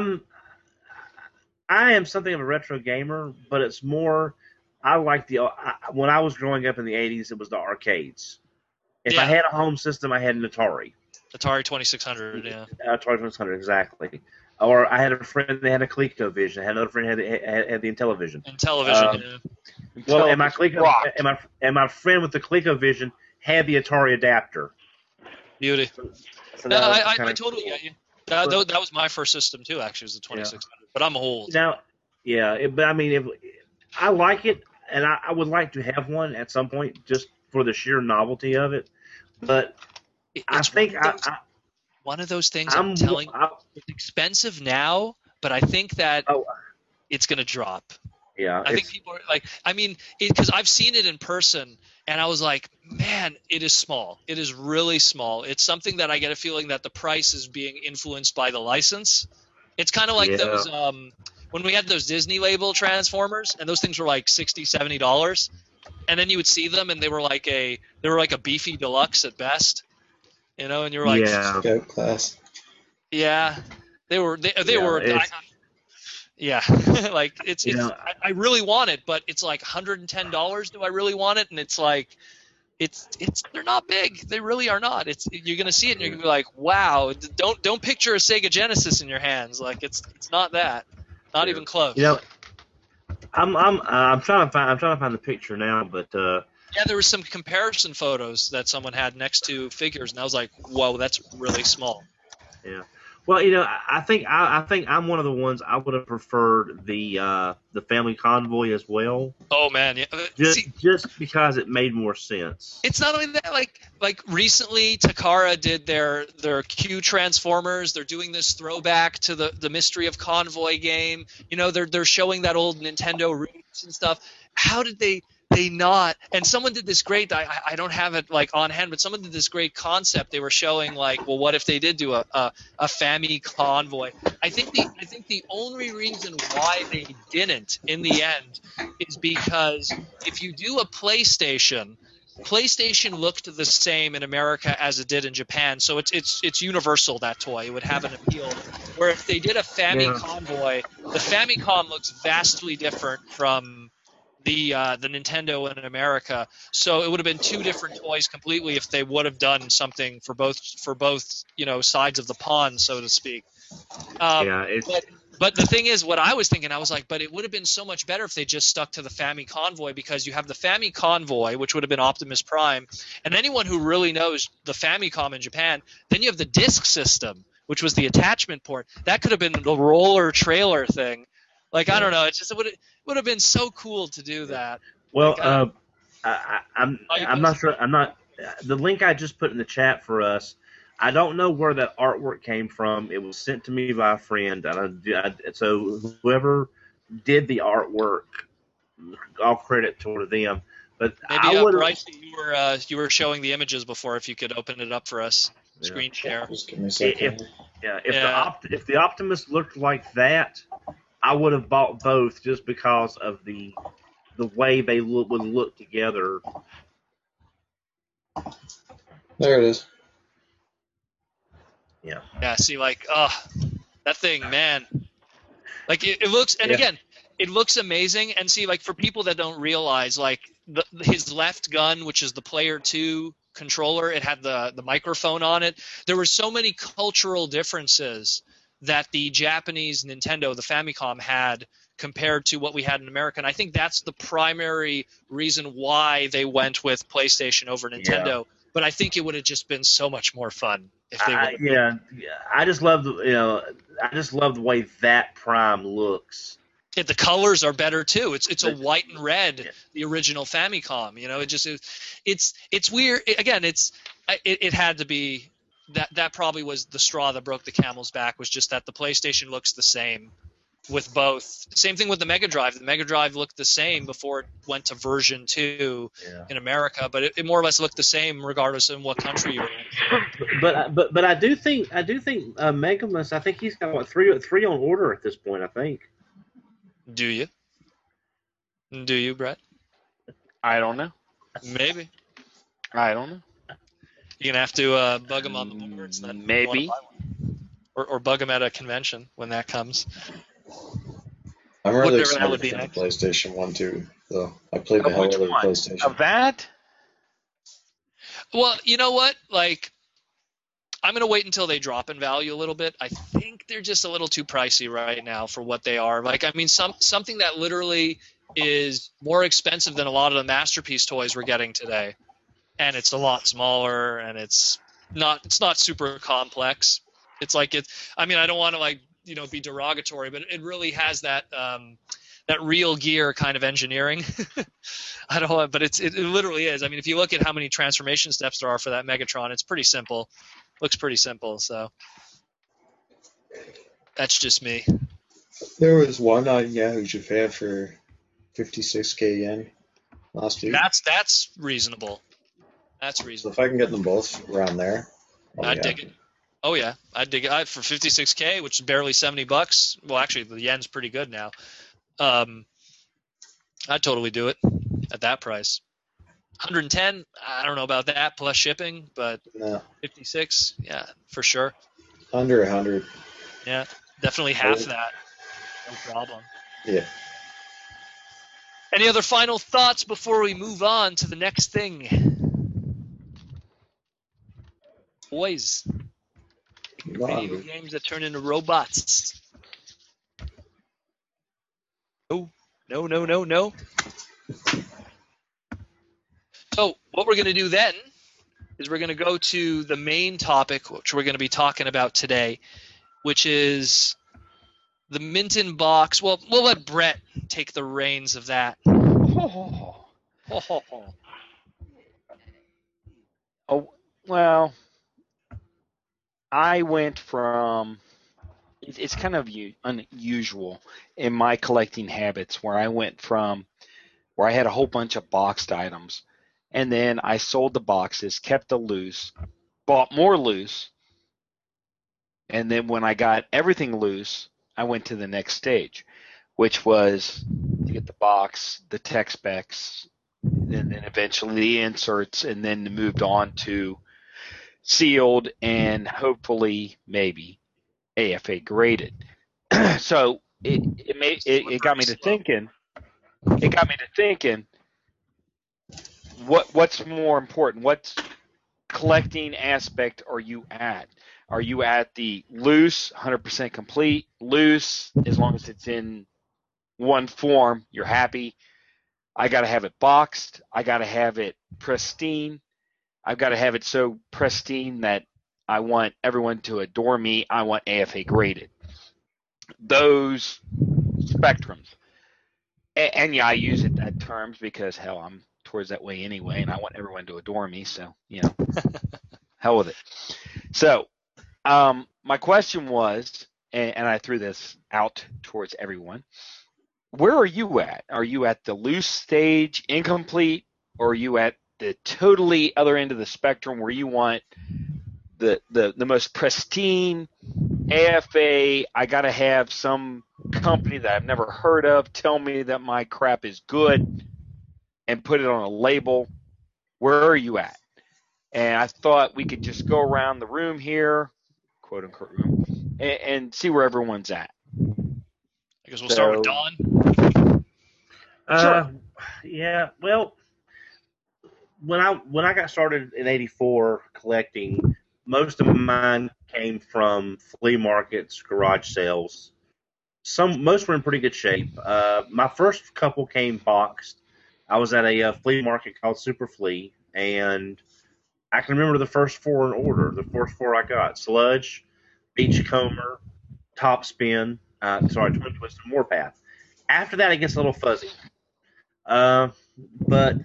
Speaker 6: I am something of a retro gamer, but it's more, I like when I was growing up in the 80s, it was the arcades. If I had a home system, I had an Atari.
Speaker 4: Atari 2600, yeah.
Speaker 6: Atari 2600, exactly. Or I had a friend that had a ColecoVision. I had another friend that had the Intellivision.
Speaker 4: Intellivision, yeah.
Speaker 6: Well, and my friend with the ColecoVision had the Atari adapter.
Speaker 4: Beauty.
Speaker 6: So
Speaker 4: no, I totally get you. That was my first system too. Actually, was the 2600. Yeah. But I'm old.
Speaker 6: Now, but I mean, I like it, and I would like to have one at some point, just for the sheer novelty of it. But I think
Speaker 4: one of those things. I'm telling you, it's expensive now, but I think that it's going to drop.
Speaker 6: Yeah,
Speaker 4: I think people are like, I mean, because I've seen it in person, and I was like, man, it is small. It is really small. It's something that I get a feeling that the price is being influenced by the license. It's kind of like those when we had those Disney label Transformers, and those things were like $60, $70. and then you would see them, and they were like a beefy deluxe at best, you know, and you were like,
Speaker 6: Yeah.
Speaker 7: Scout class.
Speaker 4: yeah, they were yeah, like it's I really want it, but it's like $110. Do I really want it? And it's like it's they're not big. They really are not. You're gonna see it and you're gonna be like, wow. Don't picture a Sega Genesis in your hands. Like it's not that. Not even close.
Speaker 6: You know, I'm trying to find the picture now, but
Speaker 4: yeah, there was some comparison photos that someone had next to figures, and I was like, whoa, that's really small.
Speaker 6: yeah. Well, you know, I think I'm one of the ones I would have preferred the Family Convoy as well.
Speaker 4: Oh man, yeah.
Speaker 6: Just because it made more sense.
Speaker 4: It's not only that, like recently Takara did their Q Transformers. They're doing this throwback to the Mystery of Convoy game. You know, they're showing that old Nintendo roots and stuff. How did they not? And someone did this great. I don't have it like on hand, but someone did this great concept. They were showing like, well, what if they did do a Family Convoy? I think the only reason why they didn't in the end is because if you do a PlayStation looked the same in America as it did in Japan, so it's universal. That toy, it would have an appeal. Where if they did a Family Convoy, the Famicom looks vastly different from the Nintendo in America, so it would have been two different toys completely if they would have done something for both sides of the pond, so to speak. But the thing is, what I was thinking, I was like, but it would have been so much better if they just stuck to the Family Convoy, because you have the Family Convoy, which would have been Optimus Prime, and anyone who really knows the Famicom in Japan, then you have the disc system, which was the attachment port. That could have been the roller trailer thing. Like, I don't know, it would have been so cool to do that.
Speaker 6: Well, I'm not sure. The link I just put in the chat for us, I don't know where that artwork came from. It was sent to me by a friend, so whoever did the artwork, all credit toward them. But
Speaker 4: maybe Bryce, you were showing the images before. If you could open it up for us, screen share.
Speaker 7: Just give me a second.
Speaker 6: If the Optimus looked like that, I would have bought both just because of the way they would look together.
Speaker 7: There it is.
Speaker 6: Yeah.
Speaker 4: Yeah. See, like, that thing, man. Like it looks, and again, it looks amazing. And see, like, for people that don't realize, like his left gun, which is the Player 2 controller, it had the microphone on it. There were so many cultural differences that the Japanese Nintendo, the Famicom, had compared to what we had in America. And I think that's the primary reason why they went with PlayStation over Nintendo. Yeah. But I think it would have just been so much more fun if they would.
Speaker 6: I just love the way that Prime looks.
Speaker 4: Yeah, the colors are better too. It's a white and red, the original Famicom. You know, it's weird. Again, it had to be. That probably was the straw that broke the camel's back, was just that the PlayStation looks the same with both. Same thing with the Mega Drive. The Mega Drive looked the same before it went to version 2 in America, but it more or less looked the same regardless of what country you were in.
Speaker 6: But I do think Megamus, I think he's got three on order at this point, I think.
Speaker 4: Do you, Brett?
Speaker 5: I don't know.
Speaker 4: Maybe.
Speaker 5: I don't know.
Speaker 4: You're gonna have to bug him on the boards.
Speaker 5: Maybe.
Speaker 4: Or bug him at a convention when that comes.
Speaker 7: I'm really excited for the PlayStation 1 too, though. I played the hell out of the PlayStation.
Speaker 5: Of that?
Speaker 4: Well, you know what? Like, I'm gonna wait until they drop in value a little bit. I think they're just a little too pricey right now for what they are. Like, I mean, something that literally is more expensive than a lot of the Masterpiece toys we're getting today. And it's a lot smaller, and it's not super complex. It's like I mean, I don't want to be derogatory, but it really has that real gear kind of engineering. I don't know, but it literally is. I mean, if you look at how many transformation steps there are for that Megatron, it's pretty simple. Looks pretty simple. So that's just me.
Speaker 7: There was one on Yahoo Japan for 56k yen last week.
Speaker 4: That's reasonable. That's reasonable.
Speaker 7: So if I can get them both around there,
Speaker 4: I'd dig it. Oh yeah, I'd dig it. For 56k, which is barely $70. Well, actually, the yen's pretty good now. I'd totally do it at that price. 110, I don't know about that, plus shipping, but
Speaker 7: No,
Speaker 4: 56, yeah, for sure.
Speaker 7: under 100.
Speaker 4: Yeah, definitely half that. No problem.
Speaker 7: Yeah.
Speaker 4: Any other final thoughts before we move on to the next thing? Boys, video games that turn into robots. No. So what we're going to do then is we're going to go to the main topic, which we're going to be talking about today, which is the Minton box. Well, we'll let Brett take the reins of that.
Speaker 5: Oh, well, I went from – it's kind of unusual in my collecting habits where I went from where I had a whole bunch of boxed items, and then I sold the boxes, kept the loose, bought more loose, and then when I got everything loose, I went to the next stage, which was to get the box, the tech specs, and then eventually the inserts, and then moved on to sealed and hopefully maybe AFA graded. So it got me to thinking. It got me to thinking. What's more important? What collecting aspect are you at? Are you at the loose, 100% complete, loose, as long as it's in one form, you're happy? I got to have it boxed. I got to have it pristine. I've got to have it so pristine that I want everyone to adore me. I want AFA graded. Those spectrums. And yeah, I use it at terms because, hell, I'm towards that way anyway, and I want everyone to adore me. So, hell with it. So, my question was, and I threw this out towards everyone, where are you at? Are you at the loose stage, incomplete, or are you at the totally other end of the spectrum where you want the most pristine AFA? I got to have some company that I've never heard of tell me that my crap is good and put it on a label. Where are you at? And I thought we could just go around the room here, quote unquote room, and see where everyone's at.
Speaker 4: I guess we'll start with Don.
Speaker 5: Sure.
Speaker 6: Yeah. Well, when I got started in '84 collecting, most of mine came from flea markets, garage sales. Most were in pretty good shape. My first couple came boxed. I was at a flea market called Super Flea, and I can remember the first four in order. The first four I got: Sludge, Beachcomber, Topspin, Twin Twist, and Warpath. After that, it gets a little fuzzy. But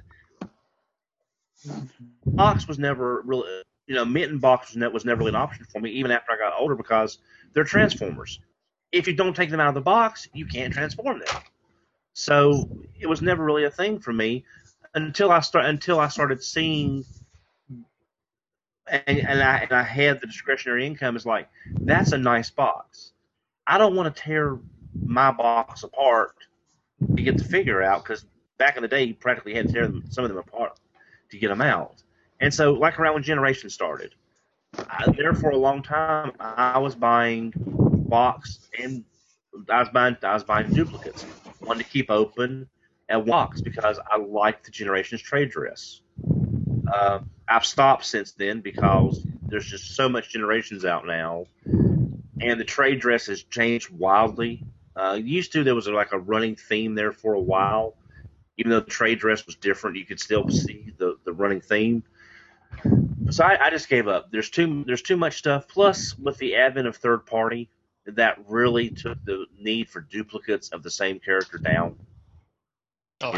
Speaker 6: box was never really, mint and box was never really an option for me, even after I got older, because they're Transformers. If you don't take them out of the box, you can't transform them. So it was never really a thing for me until I started seeing, and I had the discretionary income. Is like, that's a nice box. I don't want to tear my box apart to get the figure out, because back in the day, you practically had to tear some of them apart to get them out. And so, like around when Generation started, there for a long time, I was buying box, and I was buying duplicates, one to keep open and box, because I liked the Generations trade dress. I've stopped since then because there's just so much Generations out now, and the trade dress has changed wildly. Used to, there was like a running theme there for a while. Even though the trade dress was different, you could still see the running theme. So I just gave up. There's too much stuff. Plus, with the advent of third party, that really took the need for duplicates of the same character down.
Speaker 4: Oh,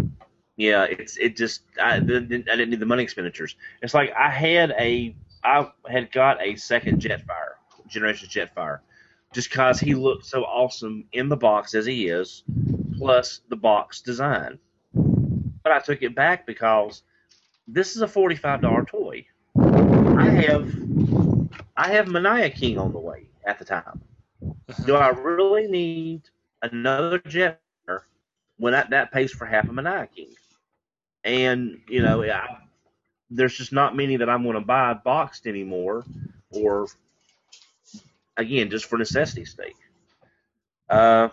Speaker 6: I didn't need the money expenditures. It's like I had got a second Jetfire, Generations Jetfire, just because he looked so awesome in the box as he is, plus the box design. But I took it back because this is a $45 toy. I have Mania King on the way at the time. Do I really need another Jetfire when that pays for half a Mania King? And, there's just not many that I'm going to buy boxed anymore, or, again, just for necessity's sake. I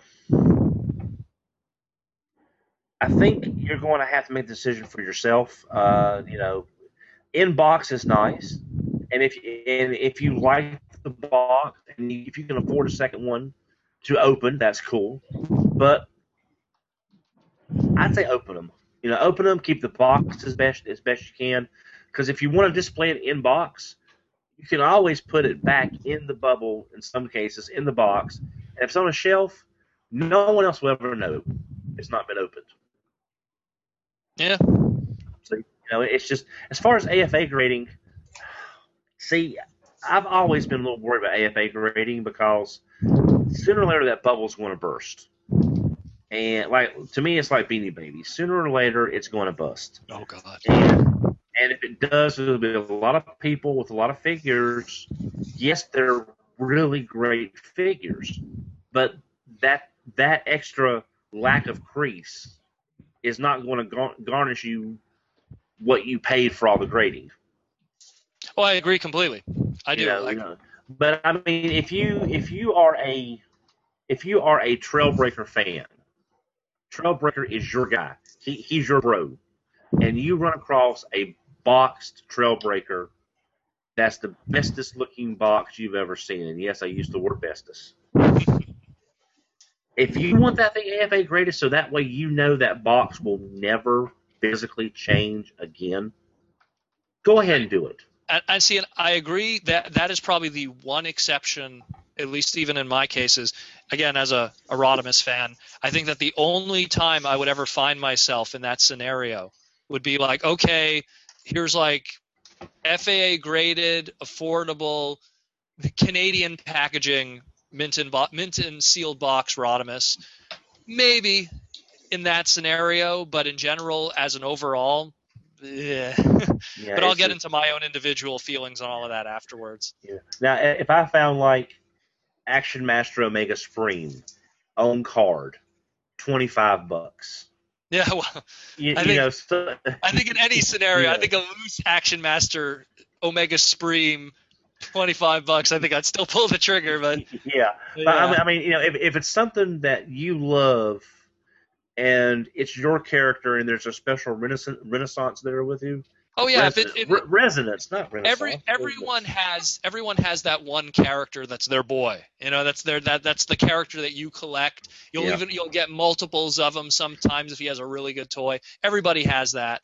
Speaker 6: think you're going to have to make the decision for yourself. In box is nice, and if you like the box, and if you can afford a second one to open, that's cool. But I'd say open them. Open them. Keep the box as best you can, because if you want to display it in box, you can always put it back in the bubble. In some cases, in the box, and if it's on a shelf, no one else will ever know it's not been opened.
Speaker 4: Yeah.
Speaker 6: So, it's just, as far as AFA grading, see, I've always been a little worried about AFA grading because sooner or later that bubble's going to burst. And, to me, it's like Beanie Babies. Sooner or later, it's going to bust.
Speaker 4: Oh, God.
Speaker 6: And if it does, there'll be a lot of people with a lot of figures. Yes, they're really great figures, but that extra lack of crease is not going to garnish you what you paid for all the grading.
Speaker 4: Oh, I agree completely. I do.
Speaker 6: But I mean, if you are a Trailbreaker fan, Trailbreaker is your guy. He's your bro, and you run across a boxed Trailbreaker that's the bestest looking box you've ever seen. And yes, I used the word bestest. If you want that thing AFA graded so that way that box will never physically change again, go ahead and do it.
Speaker 4: And see, I agree that is probably the one exception, at least even in my cases. Again, as a Rodimus fan, I think that the only time I would ever find myself in that scenario would be like, okay, here's like FAA graded, affordable, Canadian packaging, mint and sealed box Rodimus. Maybe in that scenario, but in general, as an overall, yeah. But I'll get into my own individual feelings on all of that afterwards.
Speaker 6: Yeah. Now, if I found like Action Master Omega Supreme on card, $25.
Speaker 4: Yeah, well, I think in any scenario, I think a loose Action Master Omega Supreme, $25. I think I'd still pull the trigger, but
Speaker 6: yeah. But I mean, if it's something that you love and it's your character and there's a special renaissance there with you.
Speaker 4: Oh yeah,
Speaker 6: resonance, not renaissance.
Speaker 4: Everyone has that one character that's their boy. That's the character that you collect. You'll get multiples of them sometimes if he has a really good toy. Everybody has that.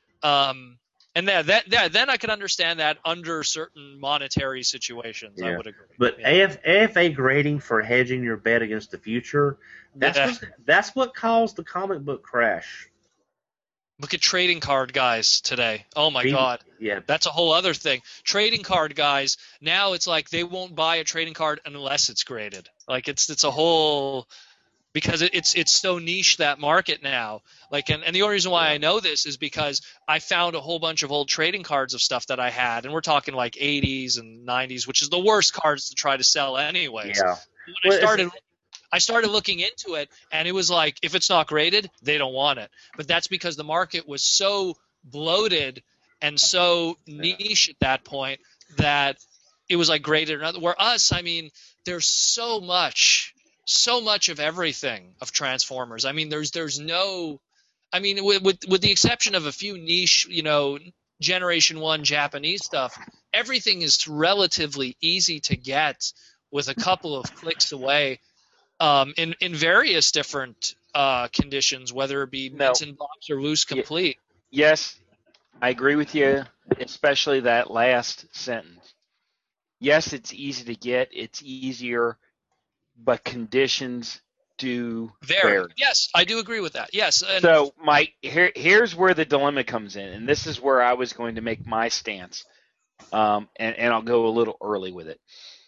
Speaker 4: And then I could understand that under certain monetary situations. Yeah. I would agree.
Speaker 6: But AFA grading for hedging your bet against the future, that's what caused the comic book crash.
Speaker 4: Look at trading card guys today. Oh my God.
Speaker 6: Yeah.
Speaker 4: That's a whole other thing. Trading card guys, now it's like they won't buy a trading card unless it's graded. Like it's a whole, because it's so niche, that market now. Like, and the only reason why I know this is because I found a whole bunch of old trading cards of stuff that I had, and we're talking like 80s and 90s, which is the worst cards to try to sell anyways.
Speaker 6: Yeah.
Speaker 4: When I started looking into it, and it was like, if it's not graded, they don't want it. But that's because the market was so bloated and so niche at that point that it was like graded or not. Where us, I mean, there's so much of everything of Transformers. I mean, there's no, I mean, with the exception of a few niche, Generation 1 Japanese stuff, everything is relatively easy to get with a couple of clicks away. In various different conditions, whether it be mint in box or loose complete.
Speaker 5: Yes, I agree with you, especially that last sentence. Yes, it's easy to get. It's easier, but conditions do vary.
Speaker 4: Yes, I do agree with that. Yes. And
Speaker 5: so, Mike, here's where the dilemma comes in, and this is where I was going to make my stance, and I'll go a little early with it.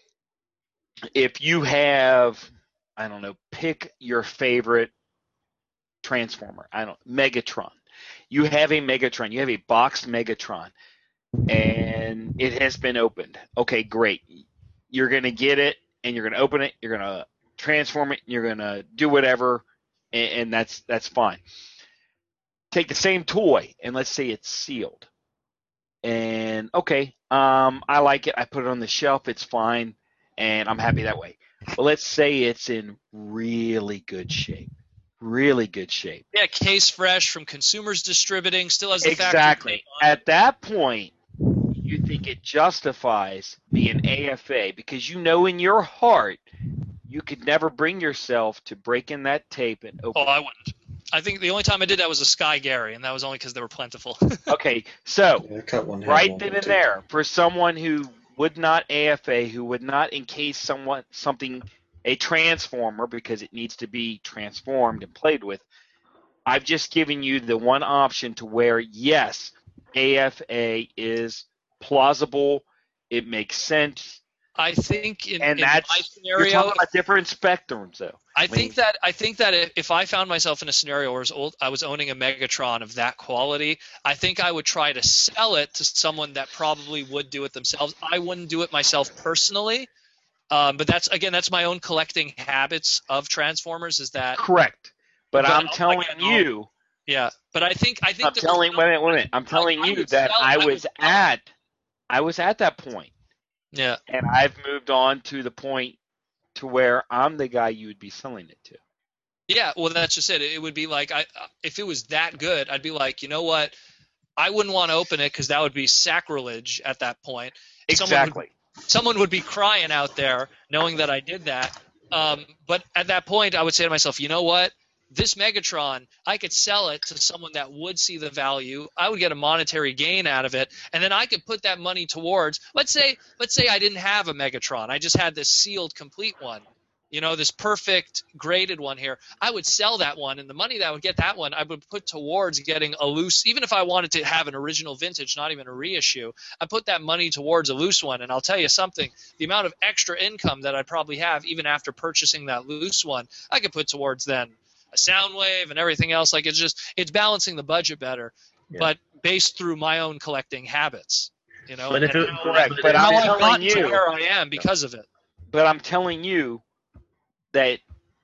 Speaker 5: If you have, I don't know, pick your favorite Transformer. Megatron. You have a Megatron. You have a boxed Megatron, and it has been opened. Okay, great. You're going to get it, and you're going to open it. You're going to transform it. And you're going to do whatever, and that's fine. take the same toy and let's say it's sealed. And okay, I like it. I put it on the shelf. It's fine, and I'm happy that way. But let's say it's in really good shape. Really good shape.
Speaker 4: Yeah, case fresh from Consumers Distributing, still has the factory
Speaker 5: Exactly.
Speaker 4: paint on it.
Speaker 5: At that point, you think it justifies being AFA because you know in your heart you could never bring yourself to break in that tape and open.
Speaker 4: Oh, I wouldn't. I think the only time I did that was a Sky Gary, and that was only because they were plentiful.
Speaker 5: Okay, so
Speaker 7: Yeah, cut one
Speaker 5: right
Speaker 7: hand
Speaker 5: then
Speaker 7: off
Speaker 5: and
Speaker 7: too.
Speaker 5: there, for someone who would not AFA, who would not encase something, a transformer, because it needs to be transformed and played with, I've just given you the one option to where, yes, AFA is plausible, it makes sense,
Speaker 4: I think in
Speaker 5: and
Speaker 4: my
Speaker 5: that's you're
Speaker 4: scenario,
Speaker 5: talking about different spectrums, though.
Speaker 4: I think that if I found myself in a scenario where I was owning a Megatron of that quality, I think I would try to sell it to someone that probably would do it themselves. I wouldn't do it myself personally, but that's my own collecting habits of Transformers. Is that
Speaker 5: correct? But I'm
Speaker 4: again,
Speaker 5: telling you.
Speaker 4: Yeah, but I think
Speaker 5: I'm telling wait a minute. I'm telling you that I was at that point.
Speaker 4: Yeah.
Speaker 5: And I've moved on to the point to where I'm the guy you would be selling it to.
Speaker 4: Yeah, well, that's just it. It would be like if it was that good, I'd be like, you know what? I wouldn't want to open it because that would be sacrilege at that point.
Speaker 5: Exactly.
Speaker 4: Someone would be crying out there knowing that I did that. But at that point, I would say to myself, you know what? This Megatron, I could sell it to someone that would see the value. I would get a monetary gain out of it, and then I could put that money towards. Let's say I didn't have a Megatron. I just had this sealed, complete one. You know, this perfect graded one here. I would sell that one, and the money that I would get that one, I would put towards getting a loose. Even if I wanted to have an original vintage, not even a reissue, I put that money towards a loose one. And I'll tell you something: the amount of extra income that I'd probably have, even after purchasing that loose one, I could put towards then a Soundwave and everything else. Like it's balancing the budget better, but based through my own collecting habits. You know,
Speaker 6: But if it,
Speaker 5: correct. But
Speaker 4: how
Speaker 5: I'm
Speaker 4: I've
Speaker 5: telling
Speaker 4: gotten to
Speaker 5: you
Speaker 4: where I am because of it.
Speaker 5: But I'm telling you that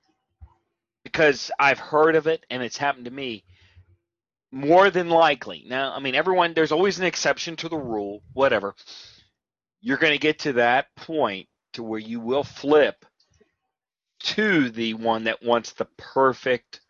Speaker 5: because I've heard of it and it's happened to me, more than likely. Now, I mean, everyone, there's always an exception to the rule, whatever. You're going to get to that point to where you will flip to the one that wants the perfect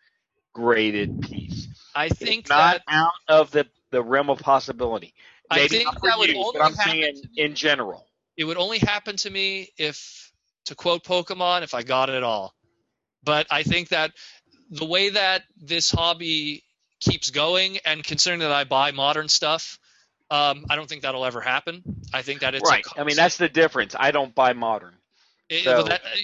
Speaker 5: graded piece.
Speaker 4: I think
Speaker 5: it's not
Speaker 4: that
Speaker 5: out of the realm of possibility. Maybe
Speaker 4: I think
Speaker 5: not for
Speaker 4: that would
Speaker 5: you,
Speaker 4: only
Speaker 5: but I'm
Speaker 4: happen
Speaker 5: saying in general.
Speaker 4: It would only happen to me if, to quote Pokemon, if I got it all. But I think that the way that this hobby keeps going, and considering that I buy modern stuff, I don't think that'll ever happen. I think that it's
Speaker 5: right. I mean, that's the difference. I don't buy modern. So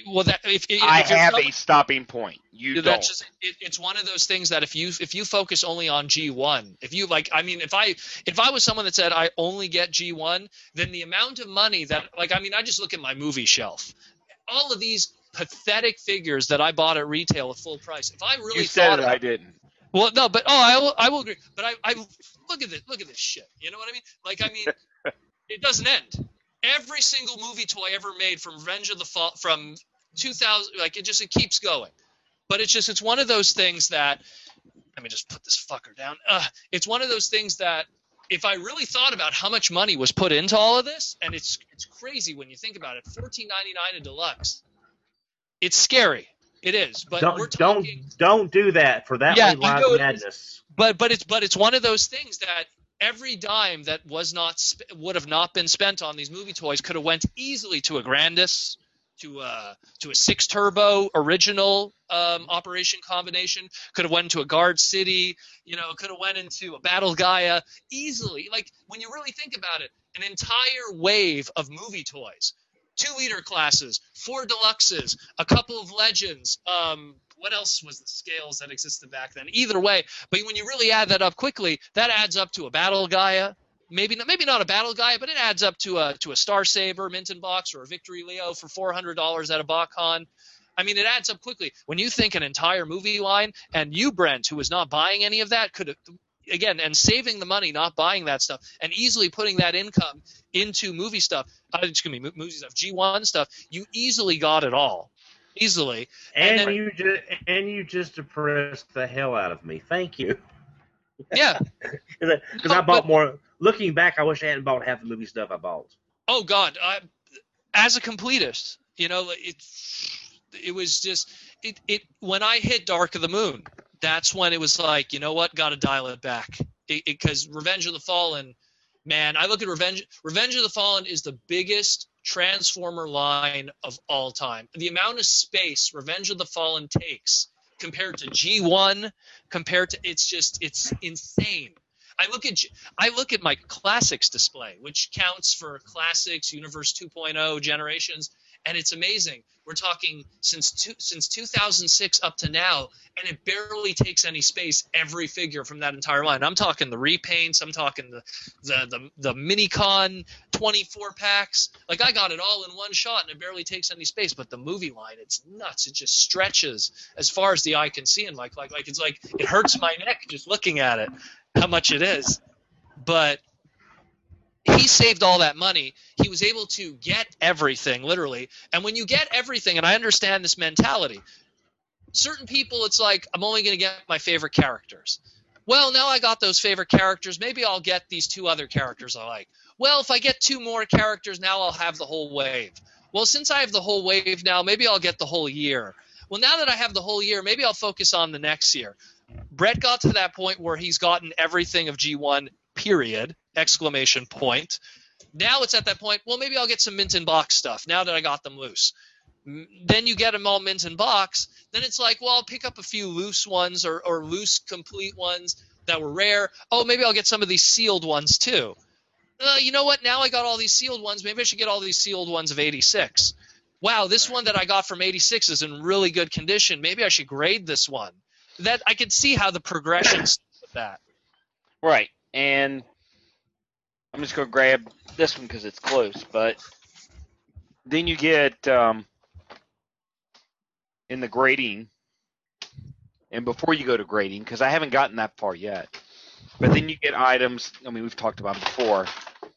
Speaker 4: if
Speaker 5: I have a stopping point. You don't.
Speaker 4: It's one of those things that if you focus only on G1, if you like, I mean, if I was someone that said I only get G1, then the amount of money that, like, I mean, I just look at my movie shelf. All of these pathetic figures that I bought at retail at full price. If I really
Speaker 5: said I didn't.
Speaker 4: Well, no, but I will agree. But I look at this shit. You know what I mean? Like, I mean, it doesn't end. Every single movie toy ever made from Revenge of the Fall from 2000, like it keeps going. But it's one of those things that, let me just put this fucker down. It's one of those things that if I really thought about how much money was put into all of this, and it's crazy when you think about it, $14.99 a deluxe. It's scary. It is. But
Speaker 6: don't do that for that one live madness.
Speaker 4: But it's one of those things that every dime that would have not been spent on these movie toys could have went easily to a Grandis, to a 6-turbo original operation combination, could have went into a Guard City, could have went into a Battle Gaia easily. Like, when you really think about it, an entire wave of movie toys, 2-liter classes, 4 deluxes, a couple of legends. What else was the scales that existed back then? Either way, but when you really add that up quickly, that adds up to a Battle Gaia. Maybe not a Battle Gaia, but it adds up to a Star Saber Minton box or a Victory Leo for $400 at a BotCon. I mean, it adds up quickly. When you think an entire movie line, and you, Brent, who was not buying any of that, could have, again, and saving the money, not buying that stuff, and easily putting that income into movie stuff, movie stuff, G1 stuff, you easily got it all. Easily.
Speaker 6: And you just depressed the hell out of me. Thank you.
Speaker 4: Yeah.
Speaker 6: Because I bought more. Looking back, I wish I hadn't bought half the movie stuff I bought.
Speaker 4: Oh God, as a completist, it was just it when I hit Dark of the Moon, that's when it was like, you know what, got to dial it back, because Revenge of the Fallen, man, I look at Revenge of the Fallen is the biggest Transformer line of all time. The amount of space Revenge of the Fallen takes compared to G1, it's insane. I look at my classics display, which counts for classics, Universe 2.0, Generations, and it's amazing. We're talking since 2006 up to now, and it barely takes any space, every figure from that entire line. I'm talking the repaints, I'm talking the Minicon 24 packs. Like, I got it all in one shot, and it barely takes any space. But the movie line, it's nuts. It just stretches as far as the eye can see, and like it's like it hurts my neck just looking at it, how much it is. But he saved all that money. He was able to get everything, literally. And when you get everything, and I understand this mentality, certain people, it's like, I'm only going to get my favorite characters. Well, now I got those favorite characters. Maybe I'll get these 2 other characters I like. Well, if I get 2 more characters, now I'll have the whole wave. Well, since I have the whole wave now, maybe I'll get the whole year. Well, now that I have the whole year, maybe I'll focus on the next year. Brett got to that point where he's gotten everything of G1, period, exclamation point. Now it's at that point, well, maybe I'll get some mint in box stuff now that I got them loose. Then you get them all mint in box. Then it's like, well, I'll pick up a few loose ones or loose complete ones that were rare. Oh, maybe I'll get some of these sealed ones too. You know what? Now I got all these sealed ones. Maybe I should get all these sealed ones of 86. Wow, this one that I got from 86 is in really good condition. Maybe I should grade this one. That I could see how the progressions with that.
Speaker 5: Right. And I'm just going to grab this one because it's close. But then you get in the grading, and before you go to grading, because I haven't gotten that far yet, but then you get items, I mean, we've talked about them before,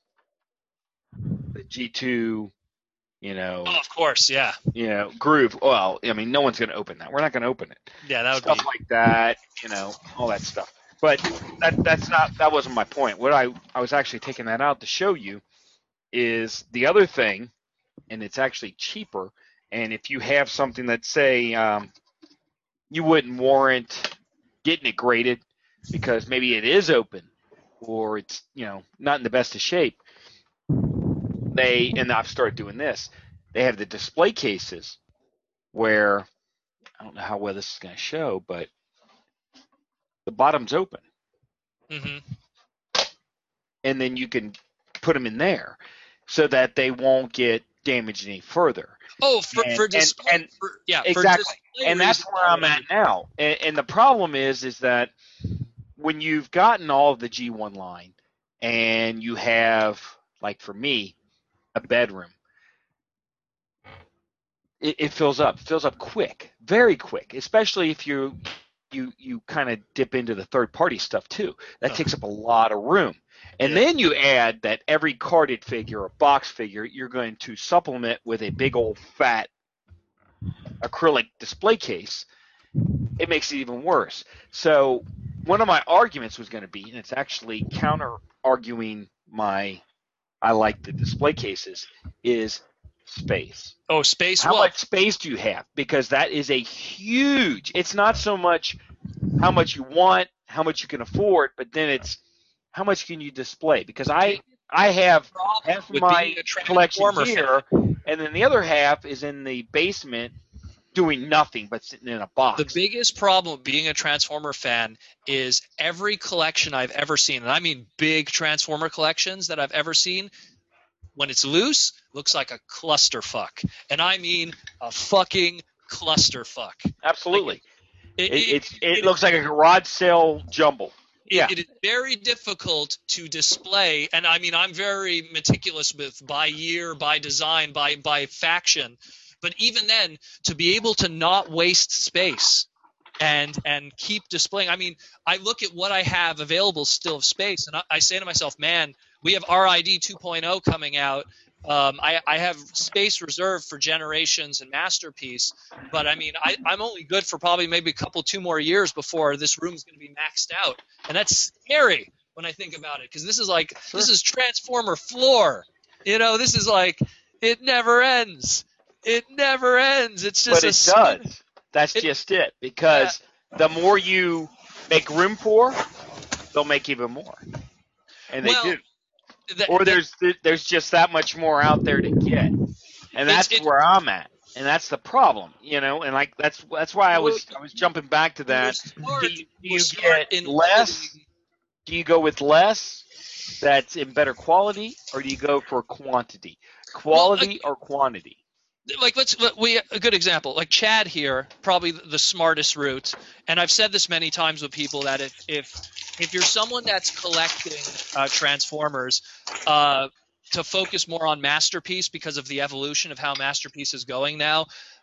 Speaker 5: the G2,
Speaker 4: Oh, of course, yeah.
Speaker 5: Groove. Well, I mean, no one's going to open that. We're not going to open it.
Speaker 4: Yeah, that would
Speaker 5: stuff like that, all that stuff. But that wasn't my point. What I was actually taking that out to show you is the other thing, and it's actually cheaper. And if you have something that, say, you wouldn't warrant getting it graded because maybe it is open or it's, not in the best of shape, and I've started doing this, they have the display cases where, I don't know how well this is going to show, but the bottom's open.
Speaker 4: Mm-hmm.
Speaker 5: And then you can put them in there so that they won't get damaged any further.
Speaker 4: Oh, for display.
Speaker 5: Exactly.
Speaker 4: For display
Speaker 5: and that's where I'm at now. And the problem is that when you've gotten all of the G1 line and you have, like for me, a bedroom, it fills up. It fills up quick, very quick, especially if you kind of dip into the third-party stuff too. That takes up a lot of room. And then you add that every carded figure or box figure you're going to supplement with a big old fat acrylic display case. It makes it even worse. So one of my arguments was going to be, and it's actually counter-arguing I like the display cases, is space.
Speaker 4: Oh, space.
Speaker 5: How much space do you have? Because that is a huge. It's not so much how much you want, how much you can afford, but then it's how much can you display? Because I have half of my collection here, and then the other half is in the basement doing nothing but sitting in a box.
Speaker 4: The biggest problem with being a Transformer fan is every collection I've ever seen, and I mean big Transformer collections that I've ever seen, when it's loose, looks like a clusterfuck. And I mean a fucking clusterfuck.
Speaker 5: Absolutely. It looks like a garage sale jumble. Yeah.
Speaker 4: It is very difficult to display, and I mean I'm very meticulous with by year, by design, by faction. But even then, to be able to not waste space and keep displaying, I mean, I look at what I have available still of space, and I say to myself, man, we have RID 2.0 coming out. I have space reserved for Generations and Masterpiece, but I mean, I'm only good for probably maybe two more years before this room is going to be maxed out, and that's scary when I think about it, because this is Transformer floor. This is like, it never ends. It never ends. It's just
Speaker 5: does. That's just it. Because the more you make room for, they'll make even more, and they do. Or there's just that much more out there to get, and that's where I'm at, and that's the problem, And like that's why I was jumping back to that. Do you get less? Do you go with less that's in better quality, or do you go for quantity? Quality or quantity?
Speaker 4: Like a good example, like Chad here, probably the smartest route, and I've said this many times with people that if you're someone that's collecting Transformers, to focus more on Masterpiece because of the evolution of how Masterpiece is going now,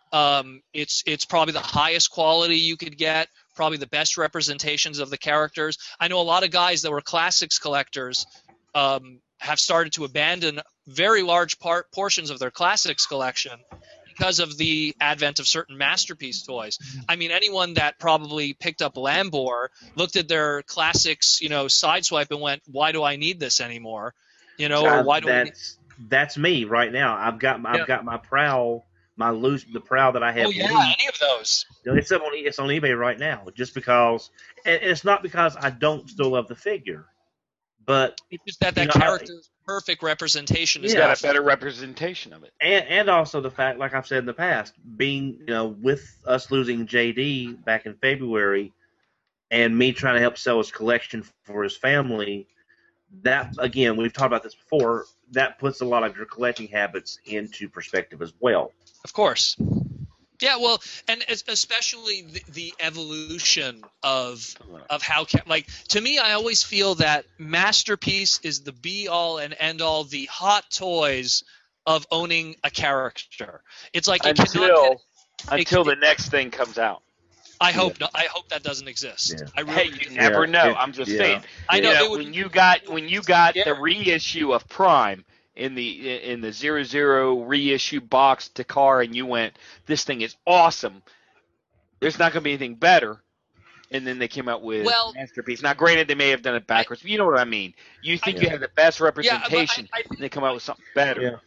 Speaker 4: it's probably the highest quality you could get, probably the best representations of the characters. I know a lot of guys that were classics collectors have started to abandon very large portions of their classics collection because of the advent of certain Masterpiece toys. I mean, anyone that probably picked up Lambor looked at their classics, Sideswipe and went, "Why do I need this anymore?" Or why do
Speaker 6: that's me right now. I've got my Prowl, the Prowl that I have.
Speaker 4: Oh yeah, any of those.
Speaker 6: It's on eBay right now, just because, and it's not because I don't still love the figure, but
Speaker 4: it's just that character's perfect representation is
Speaker 5: got a better representation of it,
Speaker 6: and also the fact, like I've said in the past, being with us losing JD back in February, and me trying to help sell his collection for his family. That, again, we've talked about this before, that puts a lot of your collecting habits into perspective as well.
Speaker 4: Of course. Yeah, well, and especially the evolution of how, like, to me, I always feel that Masterpiece is the be-all and end-all, the hot toys of owning a character. It's like
Speaker 5: until the next thing comes out.
Speaker 4: I hope not. I hope that doesn't exist.
Speaker 5: Yeah.
Speaker 4: I really
Speaker 5: you never know. I'm just saying.
Speaker 4: I know
Speaker 5: when you got the reissue of Prime in the 00 reissue box Takara, and you went, "This thing is awesome. There's not going to be anything better." And then they came out with Masterpiece. Now, granted, they may have done it backwards, but you know what I mean. You think you have the best representation, and they come out with something better.
Speaker 6: Yeah.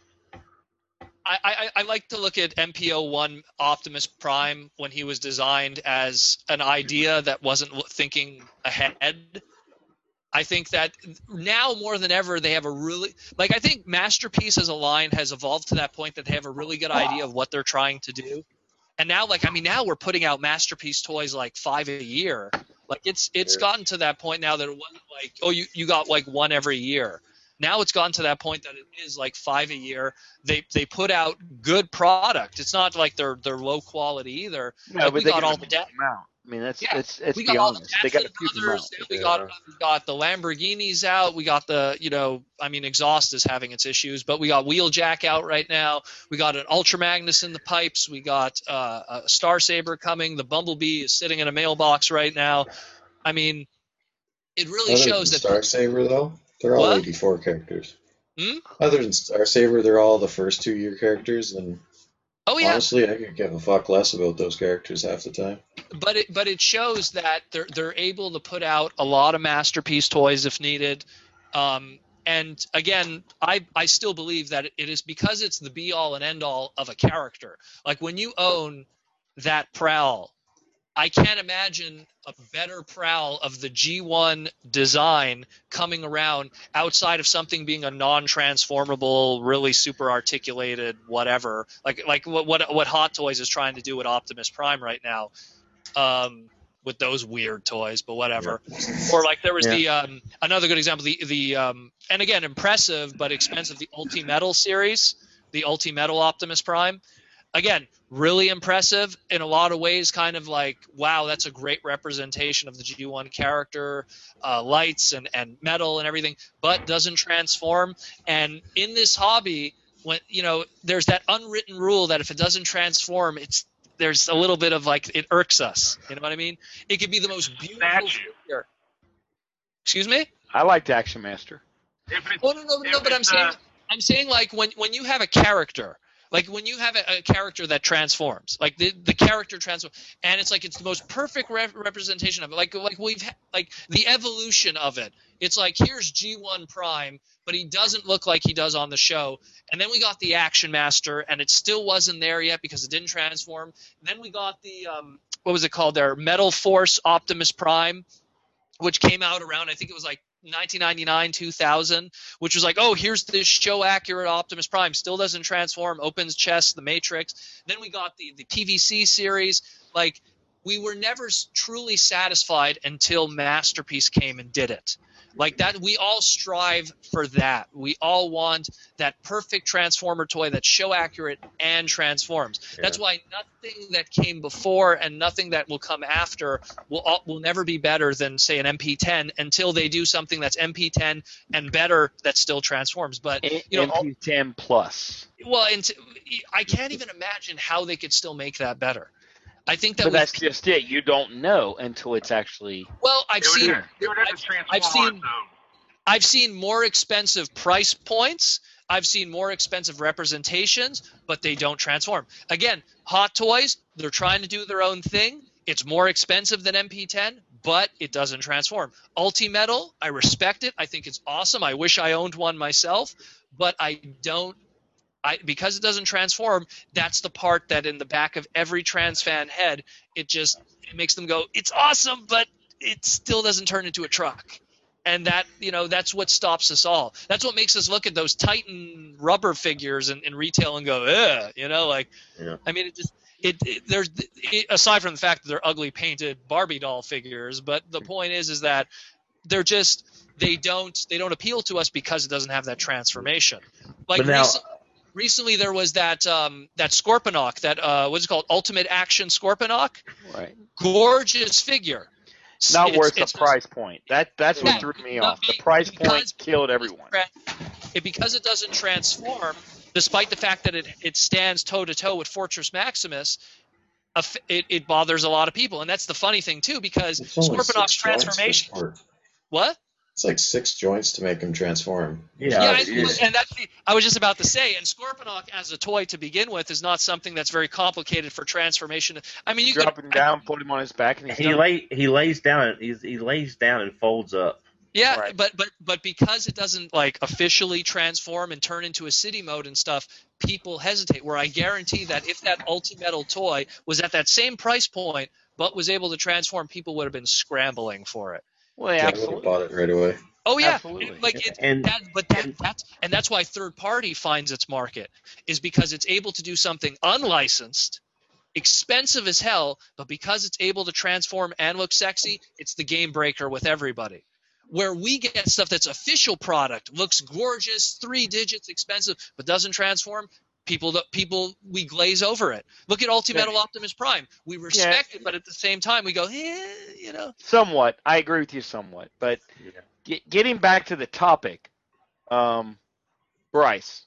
Speaker 4: I like to look at MPO1 Optimus Prime when he was designed as an idea that wasn't thinking ahead. I think that now more than ever they have a really – like, I think Masterpiece as a line has evolved to that point that they have a really good idea of what they're trying to do. And now, now we're putting out Masterpiece toys like 5 a year. Like, it's gotten to that point now that it wasn't like, oh, you got like one every year. Now it's gotten to that point that it is like 5 a year. They put out good product. It's not like they're low quality either.
Speaker 5: No,
Speaker 4: like,
Speaker 5: but they got all the out. I mean, let's be honest. They got to keep them out.
Speaker 4: We got the Lamborghinis out. We got the Exhaust is having its issues, but we got Wheeljack out right now. We got an Ultra Magnus in the pipes. We got a Star Saber coming. The Bumblebee is sitting in a mailbox right now. I mean, it really shows that
Speaker 7: Star Saber though. They're all 84 characters. Other than Star Saber, they're all the first 2-year characters, and honestly, I could give a fuck less about those characters half the time.
Speaker 4: But it shows that they're able to put out a lot of Masterpiece toys if needed. And again, I still believe that it is because it's the be-all and end-all of a character. Like when you own that Prowl, I can't imagine a better Prowl of the G1 design coming around outside of something being a non-transformable, really super articulated whatever, like what Hot Toys is trying to do with Optimus Prime right now, with those weird toys, but whatever. Yeah. Or like there was the another good example, the and again impressive but expensive, the Ulti-Metal series, the Ulti-Metal Optimus Prime. Again, really impressive in a lot of ways, kind of like, wow, that's a great representation of the G1 character, lights and metal and everything, but doesn't transform. And in this hobby, when there's that unwritten rule that if it doesn't transform, there's a little bit of like, it irks us. You know what I mean? It could be the most beautiful figure. Excuse me?
Speaker 5: I liked Action Master.
Speaker 4: No, but I'm saying I'm saying like when you have a character. Like when you have a character that transforms, like the character transforms, and it's like it's the most perfect representation of it. Like we've like the evolution of it. It's like here's G1 Prime, but he doesn't look like he does on the show. And then we got the Action Master, and it still wasn't there yet because it didn't transform. And then we got the what was it called there? Metal Force Optimus Prime, which came out around I think it was like 1999, 2000, which was like, oh, here's this show-accurate Optimus Prime. Still doesn't transform, opens chest, the Matrix. Then we got the PVC series. Like, we were never truly satisfied until Masterpiece came and did it. Like that, we all strive for that. We all want that perfect Transformer toy that's show accurate and transforms. Yeah. That's why nothing that came before and nothing that will come after will never be better than, say, an MP10 until they do something that's MP10 and better that still transforms. But
Speaker 5: MP10 plus.
Speaker 4: Well, I can't even imagine how they could still make that better. I think that.
Speaker 5: But that's just it. You don't know until it's actually.
Speaker 4: Well, I've seen more expensive price points. I've seen more expensive representations, but they don't transform. Again, Hot Toys, they're trying to do their own thing. It's more expensive than MP10, but it doesn't transform. Ultimetal, I respect it. I think it's awesome. I wish I owned one myself, but I don't. Because it doesn't transform, that's the part that in the back of every trans fan head, it makes them go, it's awesome, but it still doesn't turn into a truck. And that, that's what stops us all. That's what makes us look at those Titan rubber figures in retail and go, ugh, yeah. I mean, there's aside from the fact that they're ugly painted Barbie doll figures, but the point is that they're just, they don't appeal to us because it doesn't have that transformation. Like recently there was that Scorponok, that what's it called, Ultimate Action Scorponok.
Speaker 5: Right.
Speaker 4: Gorgeous figure.
Speaker 5: Not worth the price point. That's what threw me off. The price point killed everyone.
Speaker 4: Because it doesn't transform, despite the fact that it stands toe to toe with Fortress Maximus, it bothers a lot of people, and that's the funny thing too, because Scorponok's transformation. What?
Speaker 7: It's like 6 joints to make him transform.
Speaker 4: Yeah, and I was just about to say, and Scorponok as a toy to begin with is not something that's very complicated for transformation. I mean, you
Speaker 5: drop him down, put him on his back, and
Speaker 6: he lays down and folds up.
Speaker 4: Yeah, right. but because it doesn't like officially transform and turn into a city mode and stuff, people hesitate. Where I guarantee that if that Ultimetal toy was at that same price point but was able to transform, people would have been scrambling for it.
Speaker 5: Well, yeah, absolutely.
Speaker 7: I would have bought it right away.
Speaker 4: Oh yeah,
Speaker 7: absolutely.
Speaker 4: That's why third party finds its market, is because it's able to do something unlicensed, expensive as hell, but because it's able to transform and look sexy, it's the game breaker with everybody. Where we get stuff that's official product, looks gorgeous, 3 digits, expensive, but doesn't transform. People, we glaze over it. Look at Ultimetal Optimus Prime. We respect it, but at the same time, we go,
Speaker 5: Somewhat. I agree with you somewhat. But getting back to the topic, Bryce,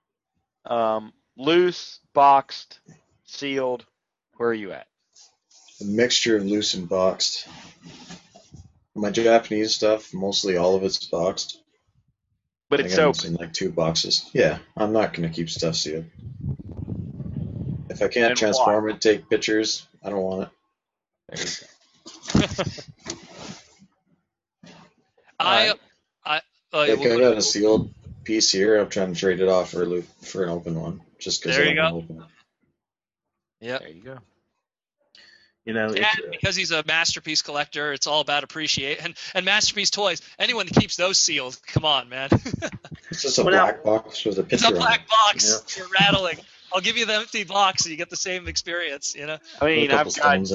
Speaker 5: loose, boxed, sealed, where are you at?
Speaker 7: A mixture of loose and boxed. My Japanese stuff, mostly all of it's boxed.
Speaker 5: But it's open.
Speaker 7: In like 2 boxes. Yeah, I'm not going to keep stuff sealed. If I can't transform it, take pictures, I don't want it.
Speaker 4: I
Speaker 7: got a sealed piece here. I'm trying to trade it off for an open one, just because I don't open it.
Speaker 4: Yeah,
Speaker 5: there you go.
Speaker 4: Because he's a Masterpiece collector, it's all about appreciation. And Masterpiece toys, anyone that keeps those sealed, come on, man.
Speaker 7: It's just a black box with a picture on it.
Speaker 4: It's a black box. Yeah. You're rattling. I'll give you the empty box, and you get the same experience.
Speaker 5: I mean, I've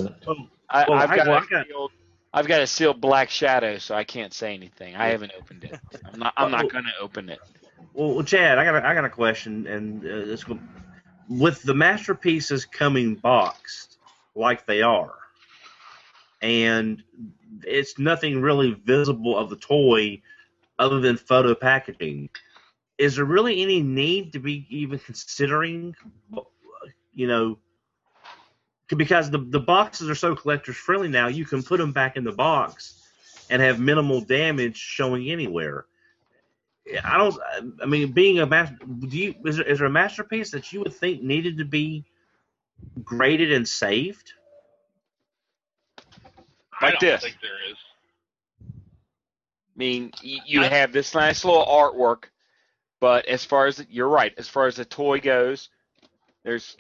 Speaker 5: got a sealed Black Shadow, so I can't say anything. I haven't opened it. I'm not going to open it.
Speaker 6: Well, Chad, I got a question, and with the Masterpieces coming boxed like they are, and it's nothing really visible of the toy other than photo packaging, is there really any need to be even considering, because the boxes are so collectors friendly now, you can put them back in the box and have minimal damage showing anywhere. I don't. I mean, being a master, is there a masterpiece that you would think needed to be graded and saved?
Speaker 8: I don't think there is.
Speaker 5: I mean, you have this nice little artwork, but as far as you're right, as far as the toy goes, there's.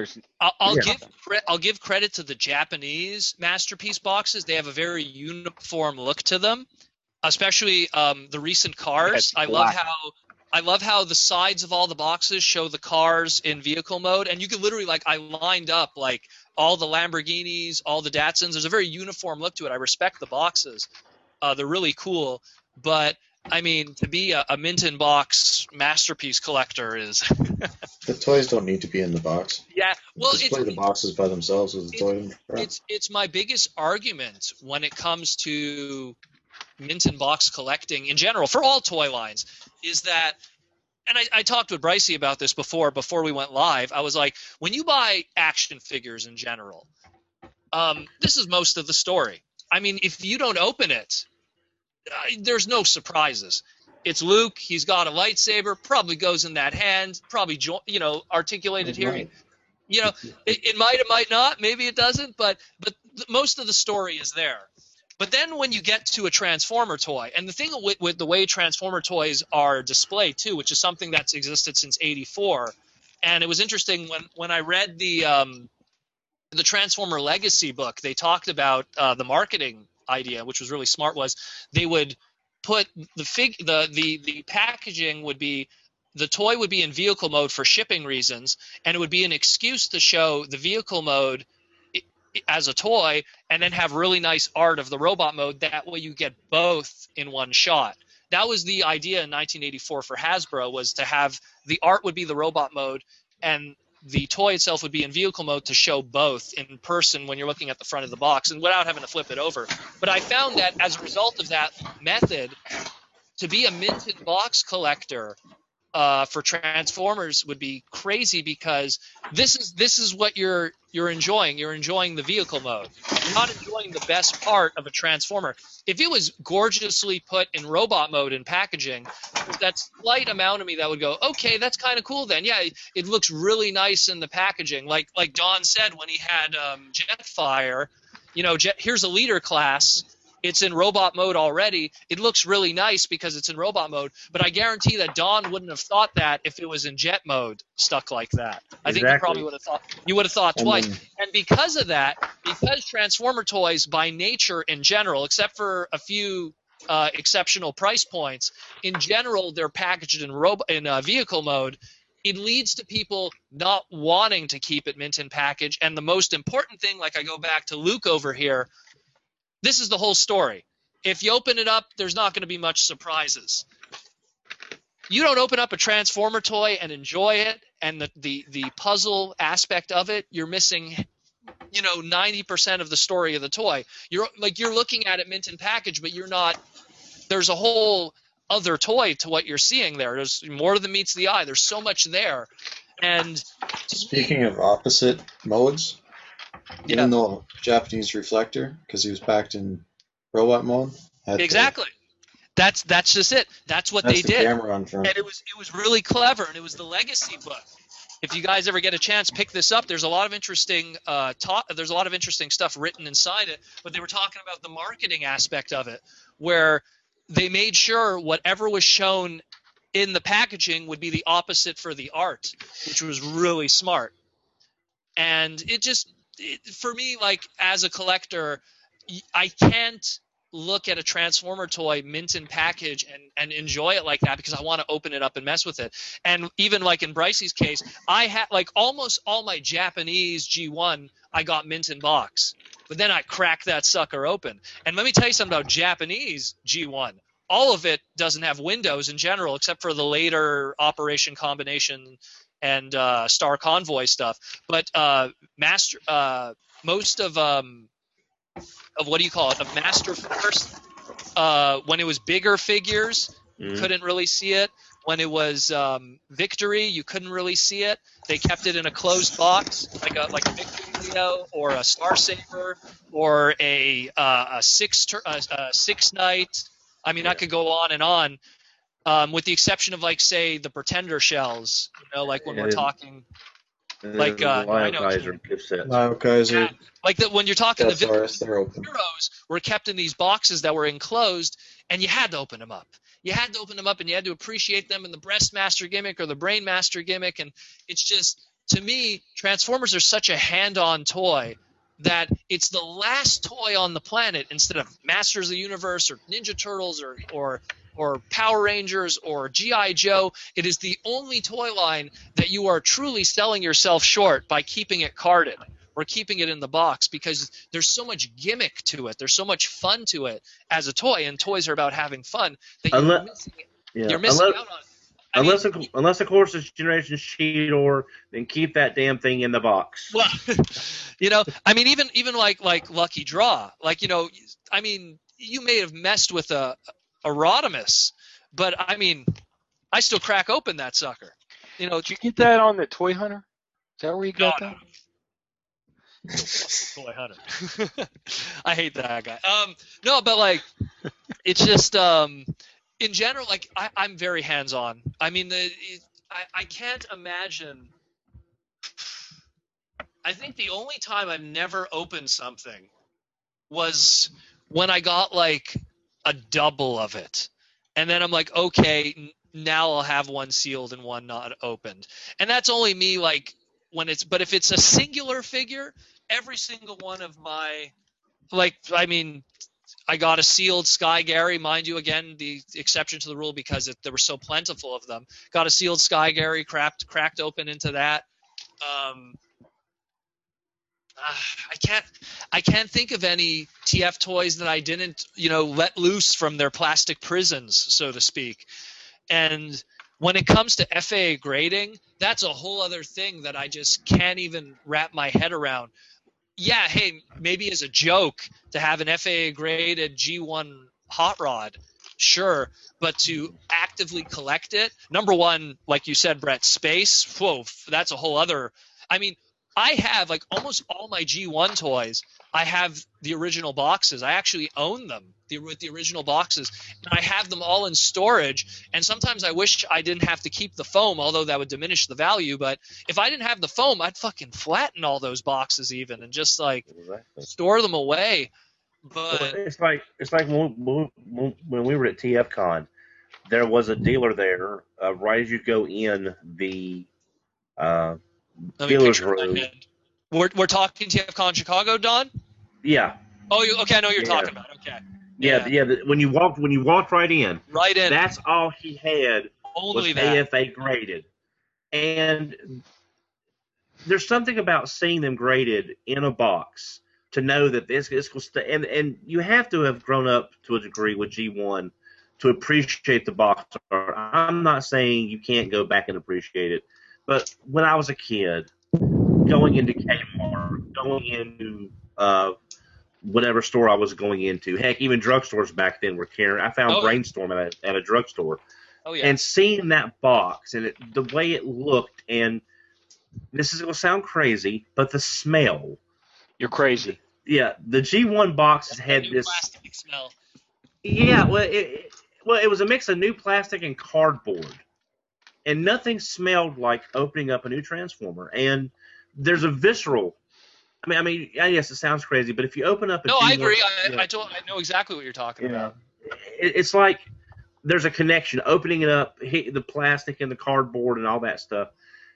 Speaker 4: I'll give credit to the Japanese masterpiece boxes. They have a very uniform look to them, especially the recent cars. I love how the sides of all the boxes show the cars in vehicle mode, and you can literally I lined up all the Lamborghinis, all the Datsuns. There's a very uniform look to it. I respect the boxes. They're really cool, but I mean, to be a mint in box masterpiece collector is
Speaker 7: the toys don't need to be in the box.
Speaker 4: Yeah, well,
Speaker 7: display the boxes by themselves with the toy.
Speaker 4: It's my biggest argument when it comes to mint in box collecting in general for all toy lines is that, and I talked with Brycey about this before we went live. I was like, when you buy action figures in general, this is most of the story. I mean, if you don't open it, there's no surprises. It's Luke. He's got a lightsaber. Probably goes in that hand. Probably articulated here.
Speaker 7: Might.
Speaker 4: It might not. Maybe it doesn't. But most of the story is there. But then when you get to a Transformer toy, and the thing with the way Transformer toys are displayed too, which is something that's existed since '84, and it was interesting when I read the Transformer Legacy book, they talked about the marketing idea, which was really smart. Was they would put the packaging would be, the toy would be in vehicle mode for shipping reasons, and it would be an excuse to show the vehicle mode as a toy and then have really nice art of the robot mode. That way you get both in one shot. That was the idea in 1984 for Hasbro, was to have the art would be the robot mode and the toy itself would be in vehicle mode to show both in person when you're looking at the front of the box and without having to flip it over. But I found that as a result of that method, to be a mint in box collector for Transformers would be crazy, because this is what you're enjoying. You're enjoying the vehicle mode. You're not enjoying the best part of a Transformer. If it was gorgeously put in robot mode in packaging, there's that slight amount of me that would go, okay, that's kind of cool then. Yeah, it looks really nice in the packaging. Like Don said when he had Jetfire, here's a leader class. It's in robot mode already. It looks really nice because it's in robot mode, but I guarantee that Don wouldn't have thought that if it was in jet mode stuck like that. I think you probably would have thought twice. And because of that, because Transformer toys by nature in general, except for a few exceptional price points, in general they're packaged in vehicle mode. It leads to people not wanting to keep it mint in package. And the most important thing, like I go back to Luke over here, this is the whole story. If you open it up, there's not going to be much surprises. You don't open up a Transformer toy and enjoy it, and the puzzle aspect of it, you're missing 90% of the story of the toy. You're looking at it mint in package, but you're not. There's a whole other toy to what you're seeing there. There's more than meets the eye. There's so much there. And
Speaker 7: speaking of opposite modes, even though Japanese reflector, because he was packed in robot mode.
Speaker 4: Exactly. That's just it. That's what they did.
Speaker 7: Camera on front.
Speaker 4: And it was really clever, and it was the Legacy book. If you guys ever get a chance, pick this up. There's a lot of interesting there's a lot of interesting stuff written inside it, but they were talking about the marketing aspect of it, where they made sure whatever was shown in the packaging would be the opposite for the art, which was really smart. And for me, as a collector, I can't look at a Transformer toy mint in package and enjoy it like that, because I want to open it up and mess with it. And even like in Brycey's case, I had almost all my Japanese G1 I got mint in box, but then I cracked that sucker open. And let me tell you something about Japanese G1. All of it doesn't have windows in general, except for the later Operation Combination and Star Convoy stuff. But most of what do you call it? Of Master Force, when it was bigger figures, you couldn't really see it. When it was Victory, you couldn't really see it. They kept it in a closed box, like a Victory Leo or a Star Saber or a Six Knight. I mean, I could go on and on. with the exception of, like, say, the Pretender shells, like when we're talking, like
Speaker 6: Kaiser gift sets.
Speaker 7: Kaiser.
Speaker 4: Yeah, like when you're talking the
Speaker 7: open.
Speaker 4: heroes were kept in these boxes that were enclosed, and you had to open them up. You had to open them up, and you had to appreciate them in the Breastmaster gimmick or the Brainmaster gimmick, and it's just, to me, Transformers are such a hand-on toy that it's the last toy on the planet instead of Masters of the Universe or Ninja Turtles or Power Rangers or G.I. Joe. It is the only toy line that you are truly selling yourself short by keeping it carded or keeping it in the box, because there's so much gimmick to it. There's so much fun to it as a toy, and toys are about having fun, that you're missing out on it.
Speaker 6: Unless of course it's Generation Cheetor, then keep that damn thing in the box.
Speaker 4: Well, I mean, even like Lucky Draw, like, I mean, you may have messed with a Rodimus, but I mean, I still crack open that sucker.
Speaker 5: Did you get that on the Toy Hunter? Is that where you got that?
Speaker 4: Toy Hunter. I hate that guy. No, but like, it's just in general, like, I'm very hands-on. I mean, I can't imagine. I think the only time I've never opened something was when I got like a double of it, and then I'm like, okay, now I'll have one sealed and one not opened, and that's only me, like, but if it's a singular figure, every single one of my, like, I mean, I got a sealed Sky Gary, mind you, again, the exception to the rule because there were so plentiful of them. Got a sealed Sky Gary, cracked open into that. I can't think of any TF toys that I didn't, let loose from their plastic prisons, so to speak. And when it comes to FAA grading, that's a whole other thing that I just can't even wrap my head around. Yeah, hey, maybe as a joke to have an FAA graded G1 hot rod, sure, but to actively collect it, number one, like you said, Brett, space, whoa, that's a whole other. I mean, I have, like, almost all my G1 toys, I have the original boxes. I actually own them with the original boxes, and I have them all in storage. And sometimes I wish I didn't have to keep the foam, although that would diminish the value. But if I didn't have the foam, I'd fucking flatten all those boxes even and just, like, store them away. But
Speaker 6: it's like when we were at TFCon, there was a dealer there right as you go in the dealer's room.
Speaker 4: We're talking TFCon Chicago, Don?
Speaker 6: Yeah.
Speaker 4: Oh, okay. I know what you're talking about. Okay.
Speaker 6: Yeah. When you walked right in, that's all he had.
Speaker 4: Only
Speaker 6: was AFA graded, and there's something about seeing them graded in a box to know that this will stay. And you have to have grown up to a degree with G1 to appreciate the box art. I'm not saying you can't go back and appreciate it, but when I was a kid, going into Kmart, going into whatever store I was going into, heck, even drugstores back then were carrying. I found Brainstorm at a drugstore.
Speaker 4: Oh, yeah.
Speaker 6: And seeing that box and the way it looked, and this is going to sound crazy, but the smell.
Speaker 5: You're crazy.
Speaker 6: Yeah, the G1 boxes had this
Speaker 4: plastic smell.
Speaker 6: Yeah, well, it was a mix of new plastic and cardboard, and nothing smelled like opening up a new Transformer. And there's a visceral. I mean, yes, it sounds crazy, but if you open up a G1,
Speaker 4: I agree. I know exactly what you're talking about.
Speaker 6: It's like there's a connection. Opening it up, the plastic and the cardboard and all that stuff.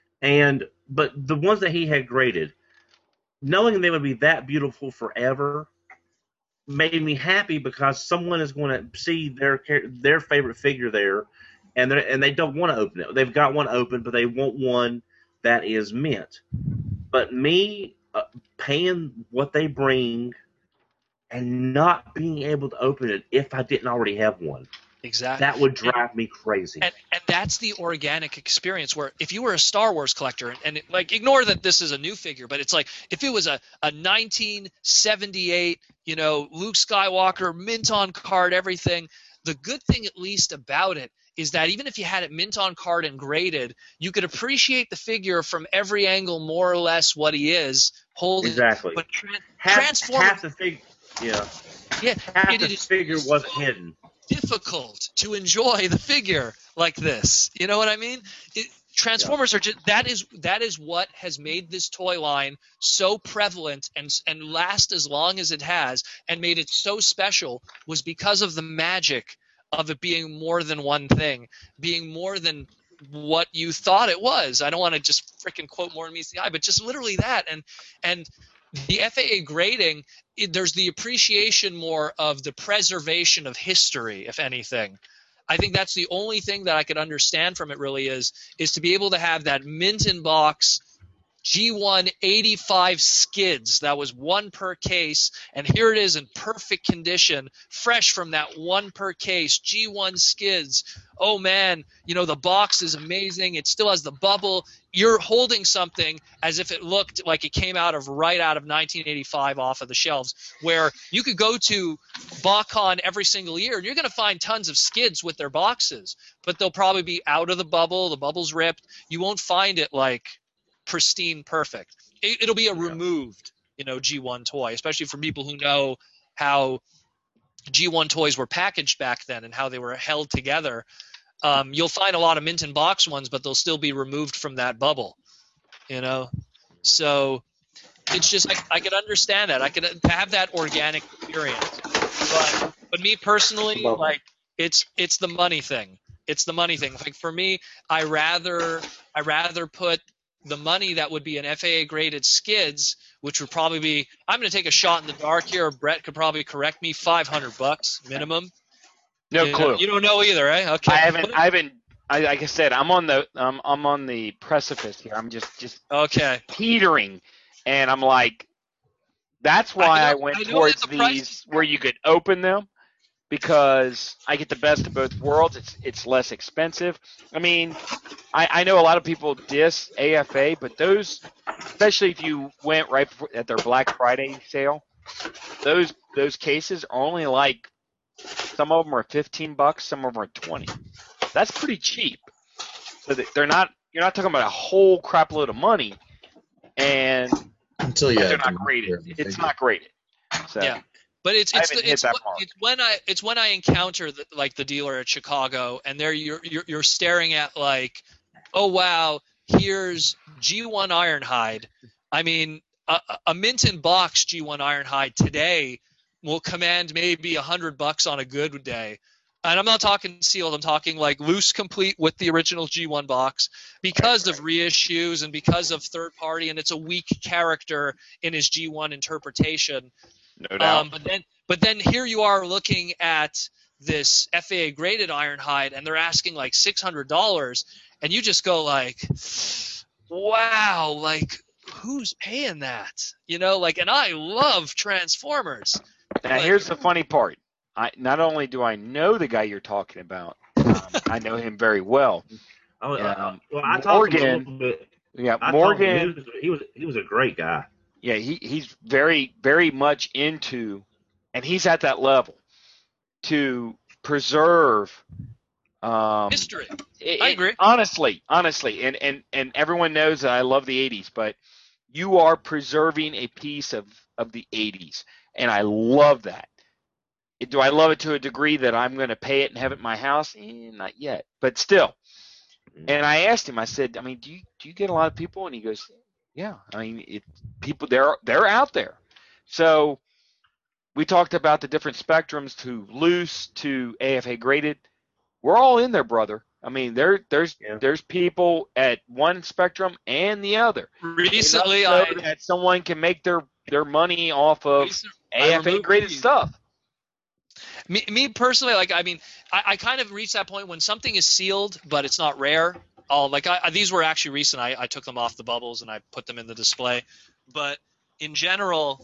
Speaker 6: But the ones that he had graded, knowing they would be that beautiful forever, made me happy because someone is going to see their favorite figure there, and they don't want to open it. They've got one open, but they want one that is mint. But me paying what they bring and not being able to open it if I didn't already have one.
Speaker 4: Exactly.
Speaker 6: That would drive me crazy.
Speaker 4: And that's the organic experience where if you were a Star Wars collector, and like, ignore that this is a new figure, but it's like if it was a 1978, Luke Skywalker, mint on card, everything, the good thing at least about it is that even if you had it mint on card and graded, you could appreciate the figure from every angle more or less what he is holding.
Speaker 6: Exactly.
Speaker 4: But
Speaker 6: half the figure, half the figure wasn't hidden.
Speaker 4: difficult to enjoy the figure like this. You know what I mean? Transformers are just that is what has made this toy line so prevalent and last as long as it has and made it so special was because of the magic of it being more than one thing, being more than what you thought it was. I don't want to just freaking quote more than meets the eye, but just literally that. And the FAA grading, there's the appreciation more of the preservation of history, if anything. I think that's the only thing that I could understand from it really is to be able to have that mint in box G1 85 skids. That was one per case, and here it is in perfect condition, fresh from that one per case G1 skids. Oh man, the box is amazing. It still has the bubble. You're holding something as if it looked like it came right out of 1985 off of the shelves, where you could go to BotCon every single year and you're going to find tons of skids with their boxes, but they'll probably be out of the bubble's ripped. You won't find it like pristine perfect. It'll be a removed G1 toy, especially for people who know how G1 toys were packaged back then and how they were held together. You'll find a lot of mint and box ones, but they'll still be removed from that bubble, so it's just I could understand that. I could have that organic experience, but me personally, like it's the money thing. It's the money thing. Like for me, I rather put the money that would be an FAA graded skids, which would probably be, I'm going to take a shot in the dark here. Brett could probably correct me, $500 minimum.
Speaker 5: No clue.
Speaker 4: You don't know either, eh? Okay.
Speaker 5: Like I said, I'm on the precipice here. I'm just
Speaker 4: okay
Speaker 5: teetering, and I'm like, that's why I went towards these where you could open them, because I get the best of both worlds. It's less expensive. I mean, I know a lot of people diss AFA, but those, especially if you went right at their Black Friday sale, those cases are only like, some of them are $15, some of them are $20. That's pretty cheap. So you're not talking about a whole crap load of money, and
Speaker 7: until you
Speaker 5: they're not graded. It's not graded. So.
Speaker 4: Yeah. But it's when I encounter the dealer at Chicago, and there you're staring at like, oh wow, here's G1 Ironhide. I mean, a mint in box G1 Ironhide today will command maybe $100 on a good day. And I'm not talking sealed. I'm talking like loose complete with the original G1 box, because of reissues and because of third party, and it's a weak character in his G1 interpretation.
Speaker 5: No doubt.
Speaker 4: But then here you are looking at this FAA graded Ironhide, and they're asking like $600, and you just go like, wow, like who's paying that? And I love Transformers.
Speaker 5: Now here's the funny part. Not only do I know the guy you're talking about, I know him very well.
Speaker 6: I talked to him a little bit.
Speaker 5: Yeah, Morgan.
Speaker 6: He was a great guy.
Speaker 5: Yeah, he's very, very much into, and he's at that level to preserve
Speaker 4: history. I agree.
Speaker 5: Honestly, and everyone knows that I love the 80s, but you are preserving a piece of the 80s, and I love that. Do I love it to a degree that I'm going to pay it and have it in my house? Not yet, but still. And I asked him, I said, I mean, do you get a lot of people? And he goes, yeah, I mean, people, they're out there. So we talked about the different spectrums, to loose to AFA graded. We're all in there, brother. I mean, there's people at one spectrum and the other.
Speaker 4: Recently,
Speaker 5: that someone can make their money off of AFA graded stuff.
Speaker 4: Me personally, I kind of reached that point when something is sealed but it's not rare. These were actually recent. I took them off the bubbles and I put them in the display. But in general,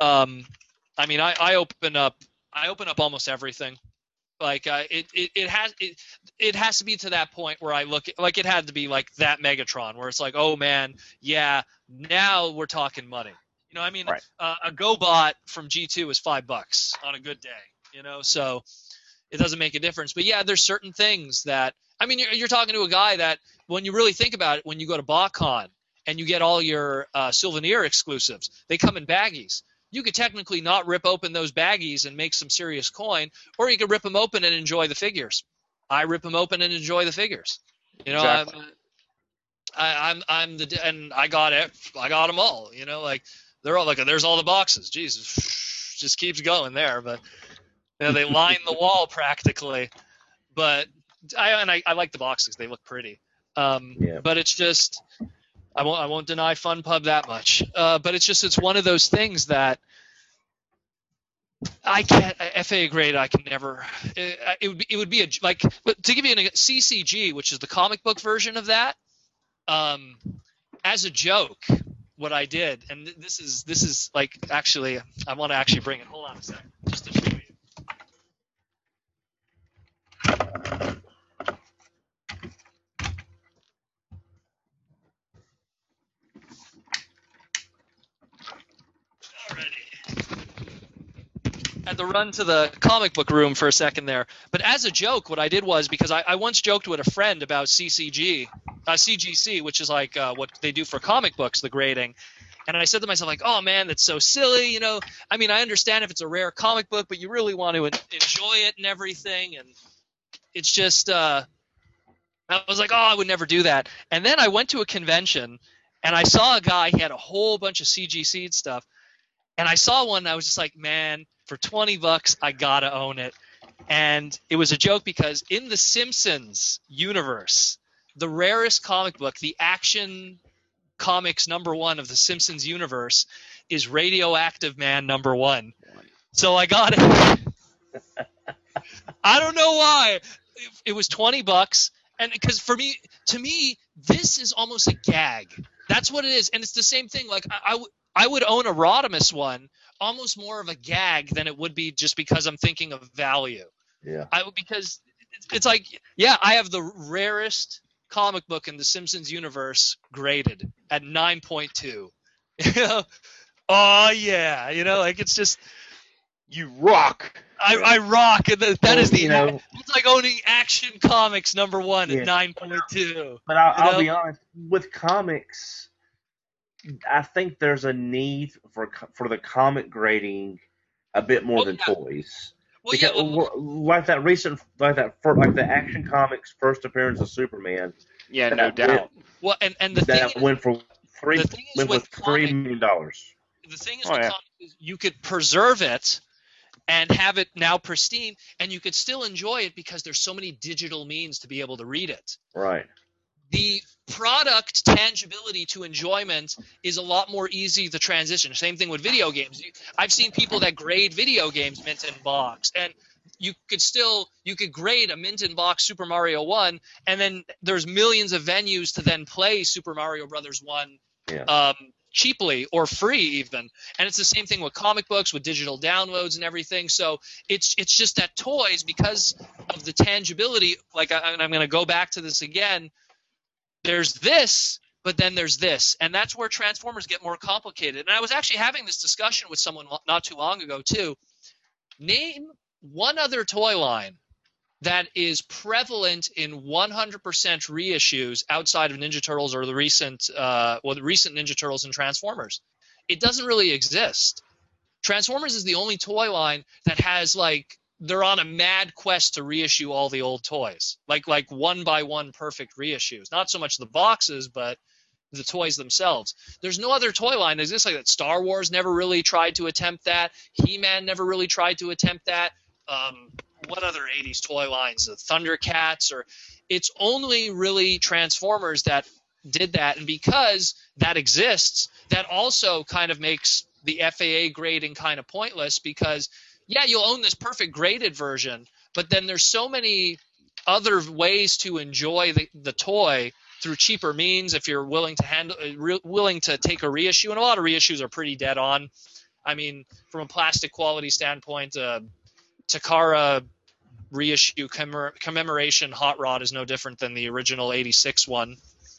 Speaker 4: I open up almost everything. It has to be to that point where I look at, like, it had to be like that Megatron where it's like, oh man, yeah, now we're talking money.
Speaker 5: Right.
Speaker 4: A GoBot from G2 is $5 on a good day. So it doesn't make a difference. But yeah, there's certain things that, you're talking to a guy that, when you really think about it, when you go to BotCon and you get all your Souvenir exclusives, they come in baggies. you could technically not rip open those baggies and make some serious coin, or you could rip them open and enjoy the figures. I rip them open and enjoy the figures. You know,
Speaker 5: Exactly.
Speaker 4: I'm the, and I got them all. You know, like they're all like, there's all the boxes. Jesus, just keeps going there. But you know, they line the wall practically. But I like the boxes; they look pretty. But it's just, I won't deny Fun Pub that much. But it's one of those things that I can't FA grade. I can never. It would be like, to give you a CCG, which is the comic book version of that. As a joke, what I did, and this is like, actually, I want to actually bring it. Hold on a second, just to show you. Had to run to the comic book room for a second there. But as a joke, what I did was, because I once joked with a friend about CGC, which is like what they do for comic books, the grading. And I said to myself, like, oh, man, that's so silly. You know, I mean, I understand if it's a rare comic book, but you really want to enjoy it and everything. And it's just I was like, oh, I would never do that. And then I went to a convention, and I saw a guy. He had a whole bunch of CGC stuff. And I saw one, and I was just like, man, for $20, I got to own it. And it was a joke because in the Simpsons universe, the rarest comic book, the Action Comics #1 of the Simpsons universe, is Radioactive Man #1. So I got it. I don't know why. It was $20. And because to me, this is almost a gag. That's what it is. And it's the same thing. Like, I would own a Rodimus one, almost more of a gag than it would be just because I'm thinking of value.
Speaker 6: Yeah.
Speaker 4: Because it's like, yeah, I have the rarest comic book in the Simpsons universe graded at 9.2. You know? Oh yeah, you know, like, it's just,
Speaker 5: you rock.
Speaker 4: I rock, and that is the,
Speaker 6: you know,
Speaker 4: it's like owning Action Comics #1 at 9.2.
Speaker 6: But I'll be honest, with comics, I think there's a need for the comic grading a bit more than toys.
Speaker 4: Well,
Speaker 6: because like the Action Comics first appearance of Superman.
Speaker 5: Yeah, no doubt.
Speaker 4: Well, and the thing
Speaker 6: went for $3 million.
Speaker 4: The thing is, with comics is you could preserve it and have it now pristine, and you could still enjoy it because there's so many digital means to be able to read it.
Speaker 6: Right.
Speaker 4: The product tangibility to enjoyment is a lot more easy to transition. Same thing with video games. I've seen people that grade video games mint in box, and you could grade a mint in box Super Mario 1, and then there's millions of venues to then play Super Mario Brothers 1 cheaply or free even. And it's the same thing with comic books, with digital downloads and everything. So it's just that toys, because of the tangibility, like, and I'm going to go back to this again, there's this, but then there's this. And that's where Transformers get more complicated. And I was actually having this discussion with someone not too long ago too. Name one other toy line that is prevalent in 100% reissues outside of Ninja Turtles or the recent Ninja Turtles and Transformers. It doesn't really exist. Transformers is the only toy line that has, like, they're on a mad quest to reissue all the old toys, like one by one perfect reissues. Not so much the boxes, but the toys themselves. There's no other toy line that exists like that. Star Wars never really tried to attempt that. He-Man never really tried to attempt that. What other 80s toy lines? The Thundercats, or it's only really Transformers that did that. And because that exists, that also kind of makes the FAA grading kind of pointless, because yeah, you'll own this perfect graded version, but then there's so many other ways to enjoy the toy through cheaper means if you're willing to take a reissue. And a lot of reissues are pretty dead on. I mean, from a plastic quality standpoint, Takara reissue commemoration Hot Rod is no different than the original 86 one.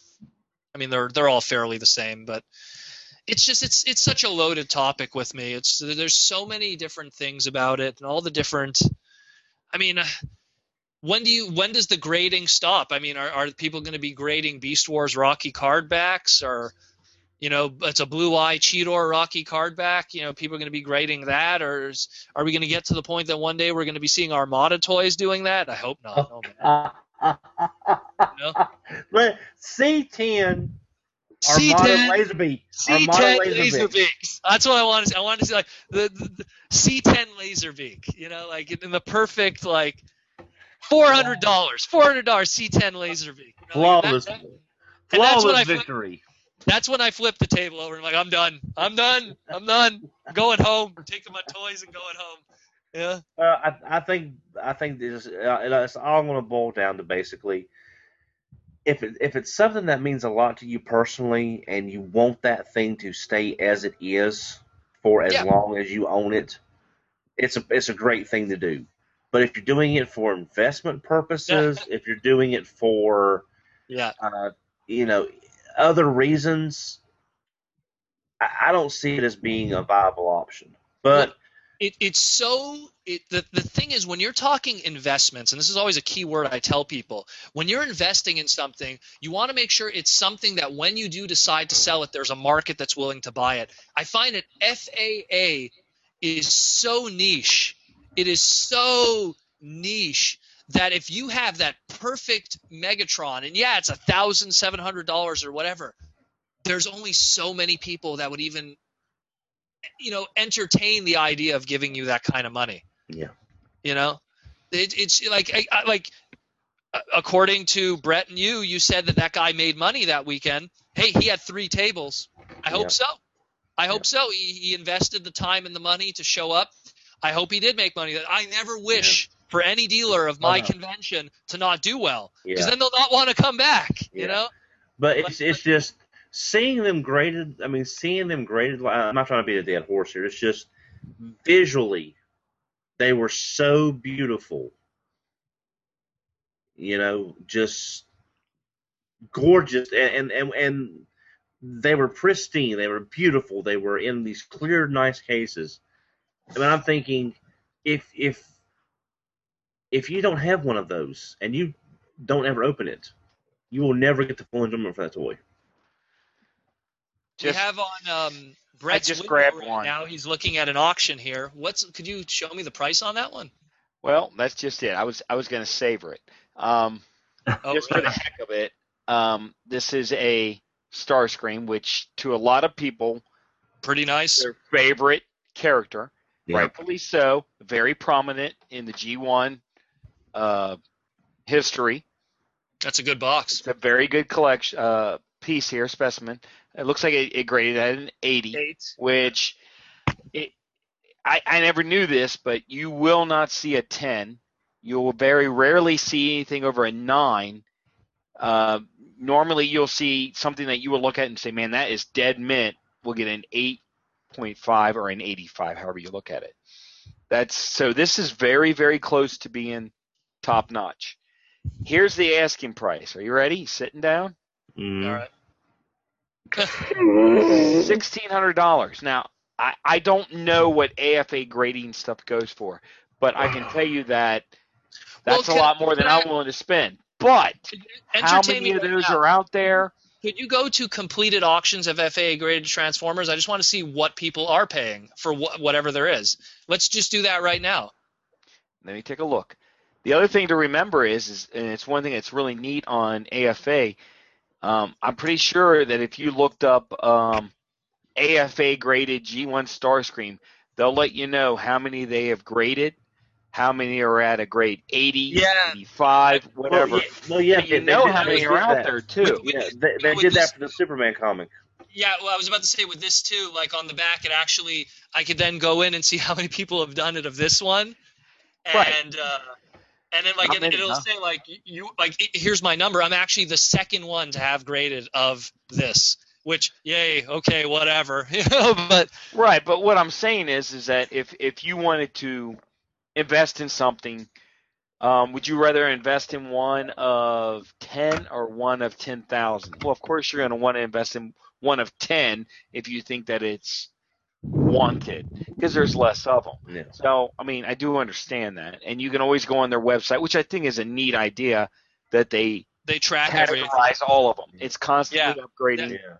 Speaker 4: I mean, they're all fairly the same, but it's just it's such a loaded topic with me. There's so many different things about it, and all the different. I mean, when does the grading stop? I mean, are people going to be grading Beast Wars Rocky card backs, or You know, it's a Blue Eye Cheetor Rocky card back. You know, people are going to be grading that, or are we going to get to the point that one day we're going to be seeing Armada toys doing that? I hope not. Oh, man.
Speaker 6: But C10.
Speaker 4: C10
Speaker 6: Laserbeak.
Speaker 4: C10 Laserbeaks. That's what I want to see. I want to see like the C10 Laserbeak. You know, like in the perfect like $400 C10 Laserbeak. You know,
Speaker 6: flawless victory.
Speaker 4: That's when I flip the table over and I'm like, I'm done. I'm going home. I'm taking my toys and going home. Yeah.
Speaker 6: I think it's all going to boil down to basically, if it's something that means a lot to you personally and you want that thing to stay as it is for as long as you own it, it's a great thing to do. But if you're doing it for investment purposes, if you're doing it for other reasons, I don't see it as being a viable option. But
Speaker 4: the thing is, when you're talking investments, and this is always a key word I tell people, when you're investing in something, you want to make sure it's something that when you do decide to sell it, there's a market that's willing to buy it. I find that FAA is so niche. It is so niche that if you have that perfect Megatron, and it's $1,700 or whatever, there's only so many people that would even, entertain the idea of giving you that kind of money.
Speaker 6: Yeah.
Speaker 4: It's like, according to Brett and you said that guy made money that weekend. Hey, he had 3 tables. I hope so. I hope so. He invested the time and the money to show up. I hope he did make money. I never wish for any dealer of my convention to not do well, because then they'll not want to come back, you know?
Speaker 6: But it's just seeing them graded. I mean, I'm not trying to beat a dead horse here. It's just visually, they were so beautiful. Just gorgeous, and they were pristine. They were beautiful. They were in these clear, nice cases. I mean, I'm thinking, if you don't have one of those and you don't ever open it, you will never get the full enjoyment for that toy.
Speaker 4: We have on Brett's
Speaker 5: just grabbed one.
Speaker 4: Now he's looking at an auction here. Could you show me the price on that one?
Speaker 5: Well, that's just it. I was going to savor it. Just for the heck of it, this is a Starscream, which to a lot of people,
Speaker 4: pretty nice.
Speaker 5: Their favorite character. Yeah. Rightfully so. Very prominent in the G1 history.
Speaker 4: That's a good box.
Speaker 5: It's a very good collection piece here, specimen. It looks like it graded at an 80, which I never knew this, but you will not see a 10. You will very rarely see anything over a 9. Normally, you'll see something that you will look at and say, man, that is dead mint. We'll get an 8.5 or an 85, however you look at it. So this is very, very close to being top notch. Here's the asking price. Are you ready? Sitting down?
Speaker 4: All right.
Speaker 5: $1,600. Now, I don't know what AFA grading stuff goes for, but I can tell you that's a lot more than I'm willing to spend. But how many of those are out there?
Speaker 4: Could you go to completed auctions of FAA graded Transformers? I just want to see what people are paying for whatever there is. Let's just do that right now.
Speaker 5: Let me take a look. The other thing to remember is and it's one thing that's really neat on AFA, I'm pretty sure that if you looked up AFA graded G1 Starscream, they'll let you know how many they have graded, how many are at a grade 80, 85, whatever. You know how many are out there, too.
Speaker 6: They did that for the Superman comic.
Speaker 4: Yeah, well, I was about to say with this, too, like on the back, I could then go in and see how many people have done it of this one. And then it'll say here's my number. I'm actually the second one to have graded of this, which yay, okay, whatever. But
Speaker 5: what I'm saying is that if you wanted to invest in something, would you rather invest in one of 10 or one of 10,000? Well, of course you're going to want to invest in one of 10 if you think that it's wanted, because there's less of them.
Speaker 6: Yeah.
Speaker 5: So, I mean, I do understand that, and you can always go on their website, which I think is a neat idea that they
Speaker 4: track
Speaker 5: categorize all of them. It's constantly upgrading.
Speaker 4: Yeah.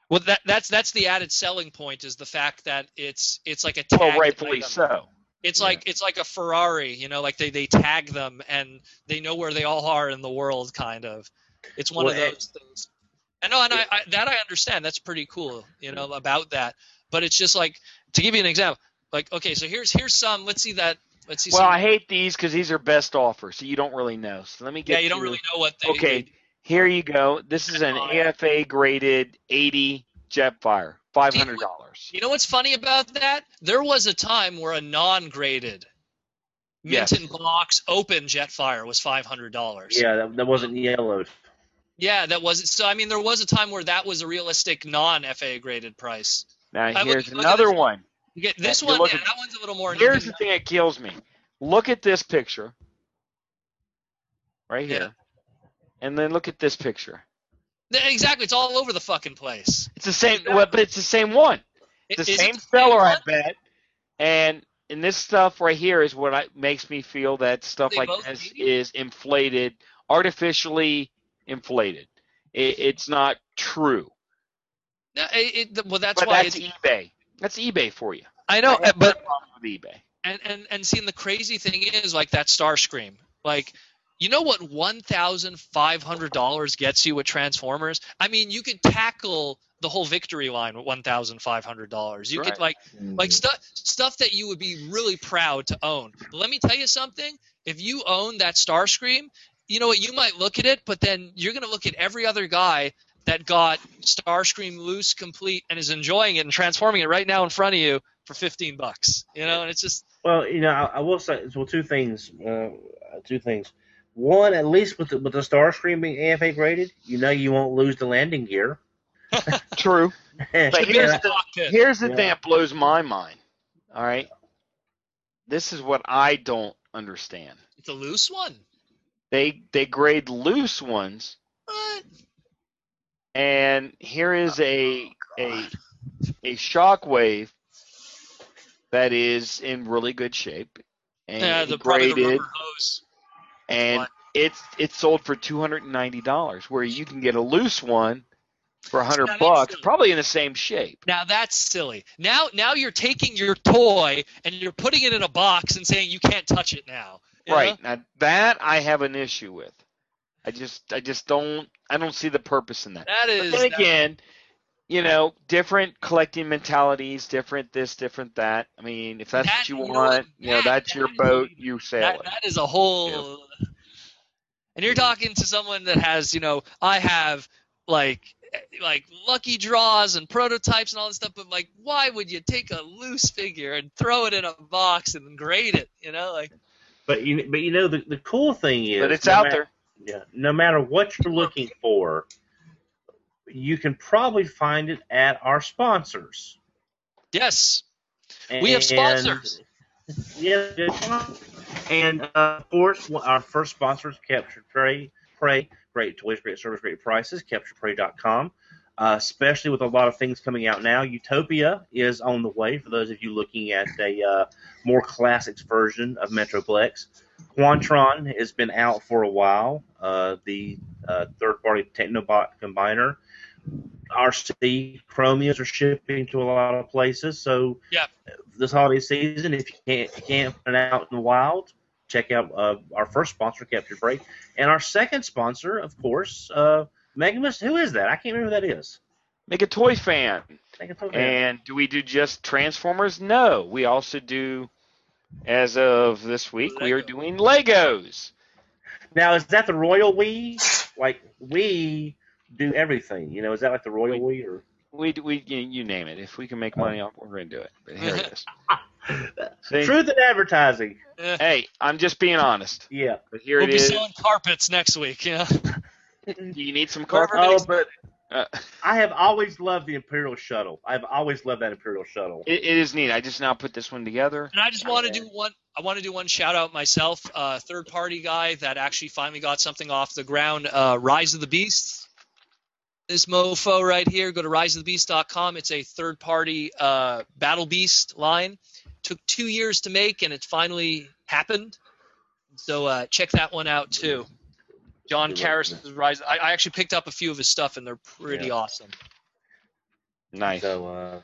Speaker 4: Well, that's the added selling point is the fact that it's like a tag.
Speaker 5: Well, rightfully
Speaker 4: item.
Speaker 5: so.
Speaker 4: It's like a Ferrari, like they tag them and they know where they all are in the world, kind of. It's one of those things. I I understand. That's pretty cool, about that. But it's just like, to give you an example, like, okay, so here's some. Let's see that. Let's see.
Speaker 5: Well, I hate these because these are best offers, so you don't really know. So let me get.
Speaker 4: Yeah, you don't really know what they.
Speaker 5: Okay, here you go. This is an AFA graded 80 Jetfire, $500.
Speaker 4: You know what's funny about that? There was a time where a non-graded mint in box open Jetfire was $500.
Speaker 6: Yeah, that wasn't yellowed.
Speaker 4: Yeah, that was. So I mean, there was a time where that was a realistic non-FA graded price.
Speaker 5: Now here's another one.
Speaker 4: You get this one. Yeah, that one's a little more.
Speaker 5: Here's the thing that kills me. Look at this picture. Right here. Yeah. And then look at this picture.
Speaker 4: Exactly. It's all over the fucking place.
Speaker 5: It's the same, but it's the same one. It's the same seller, I bet. And this stuff right here is what makes me feel that stuff like this is inflated, artificially inflated. It's not true.
Speaker 4: No, that's
Speaker 5: but
Speaker 4: why
Speaker 5: that's eBay. That's eBay for you.
Speaker 4: I know, but
Speaker 5: with eBay.
Speaker 4: And seeing the crazy thing is like that Starscream. Like, you know what $1,500 gets you with Transformers? I mean, you could tackle the whole Victory line with $1,500. You could like stuff that you would be really proud to own. But let me tell you something. If you own that Starscream, you know what? You might look at it, but then you're going to look at every other guy that got Starscream loose, complete, and is enjoying it and transforming it right now in front of you for $15. And it's just.
Speaker 6: Well, I will say two things. One, at least with the Starscream being AFA graded, you won't lose the landing gear.
Speaker 5: True. But here's the thing that blows my mind. All right. This is what I don't understand.
Speaker 4: It's a loose one.
Speaker 5: They grade loose ones.
Speaker 4: What?
Speaker 5: And here is a Shockwave that is in really good shape and graded.
Speaker 4: The rubber hose.
Speaker 5: And it's sold for $290, where you can get a loose one for $100, probably in the same shape.
Speaker 4: Now that's silly. Now you're taking your toy and you're putting it in a box and saying you can't touch it now.
Speaker 5: Right. Now that I have an issue with. I just don't see the purpose in that.
Speaker 4: That is.
Speaker 5: But then again, different collecting mentalities, different this, different that. I mean, if that's what you want, that's your boat, you sail it.
Speaker 4: That is a whole. And you're talking to someone that has, I have like lucky draws and prototypes and all this stuff, but like, why would you take a loose figure and throw it in a box and grade it?
Speaker 6: But the cool thing is,
Speaker 5: but it's out there.
Speaker 6: Yeah, no matter what you're looking for, you can probably find it at our sponsors.
Speaker 4: Yes, we have sponsors.
Speaker 6: Yeah, and of course, our first sponsor is Captured Prey. Great toys, great service, great prices. CapturedPrey.com. Especially with a lot of things coming out now. Utopia is on the way for those of you looking at a more classics version of Metroplex. Quantron has been out for a while. The third-party Technobot combiner. RC Chromias are shipping to a lot of places. So this holiday season, if you can't put it out in the wild, check out our first sponsor, Captured Prey. And our second sponsor, of course, Megamus. Who is that? I can't remember who that is.
Speaker 5: Make a Toy Fan. And do we do just Transformers? No. We also do, as of this week, we are doing Legos.
Speaker 6: Now, is that the Royal We? Like, we do everything. Is that like the Royal We? Or?
Speaker 5: We you name it. If we can make money off, we're going to do it. But here it is.
Speaker 6: Truth in advertising.
Speaker 5: Hey, I'm just being honest.
Speaker 6: Yeah.
Speaker 5: But here
Speaker 4: we'll
Speaker 5: it is.
Speaker 4: We'll be selling carpets next week. Yeah.
Speaker 5: Do you need some carpet?
Speaker 6: Oh, but I have always loved the Imperial Shuttle. I've always loved that Imperial Shuttle.
Speaker 5: It is neat. I just now put this one together.
Speaker 4: And I just want to do one. I want to do one shout out myself. Third party guy that actually finally got something off the ground. Rise of the Beasts. This mofo right here. Go to riseofthebeast.com. It's a third party Battle Beast line. Took 2 years to make, and it finally happened. So check that one out too. John Karras' Rise. I actually picked up a few of his stuff, and they're pretty awesome.
Speaker 5: Nice.
Speaker 6: So,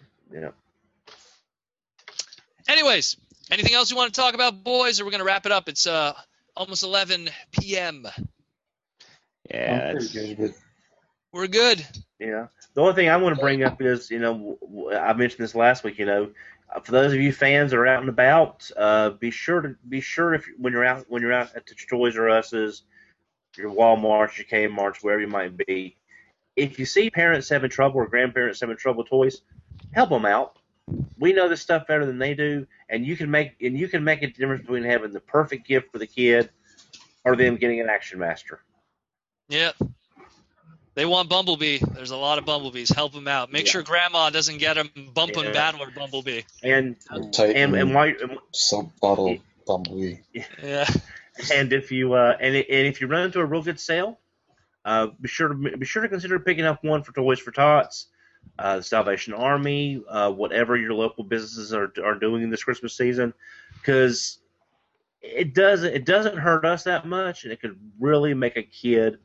Speaker 4: Anyways, anything else you want to talk about, boys, or we're going to wrap it up? It's almost 11 p.m.
Speaker 5: Yeah,
Speaker 4: we're good.
Speaker 6: Yeah. The only thing I want to bring up is, I mentioned this last week. For those of you fans that are out and about, be sure if when you're out at the Toys R Us's, your Walmarts, your Kmart's, wherever you might be, if you see parents having trouble or grandparents having trouble with toys, help them out. We know this stuff better than they do, and you can make a difference between having the perfect gift for the kid or them getting an Action Master.
Speaker 4: Yeah. They want Bumblebee. There's a lot of Bumblebees. Help them out. Make sure Grandma doesn't get a bumping Battler Bumblebee.
Speaker 6: And
Speaker 7: sub bottle Bumblebee.
Speaker 4: Yeah.
Speaker 6: And if you if you run into a real good sale, be sure to consider picking up one for Toys for Tots, the Salvation Army, whatever your local businesses are doing in this Christmas season, because it doesn't hurt us that much, and it could really make a kid.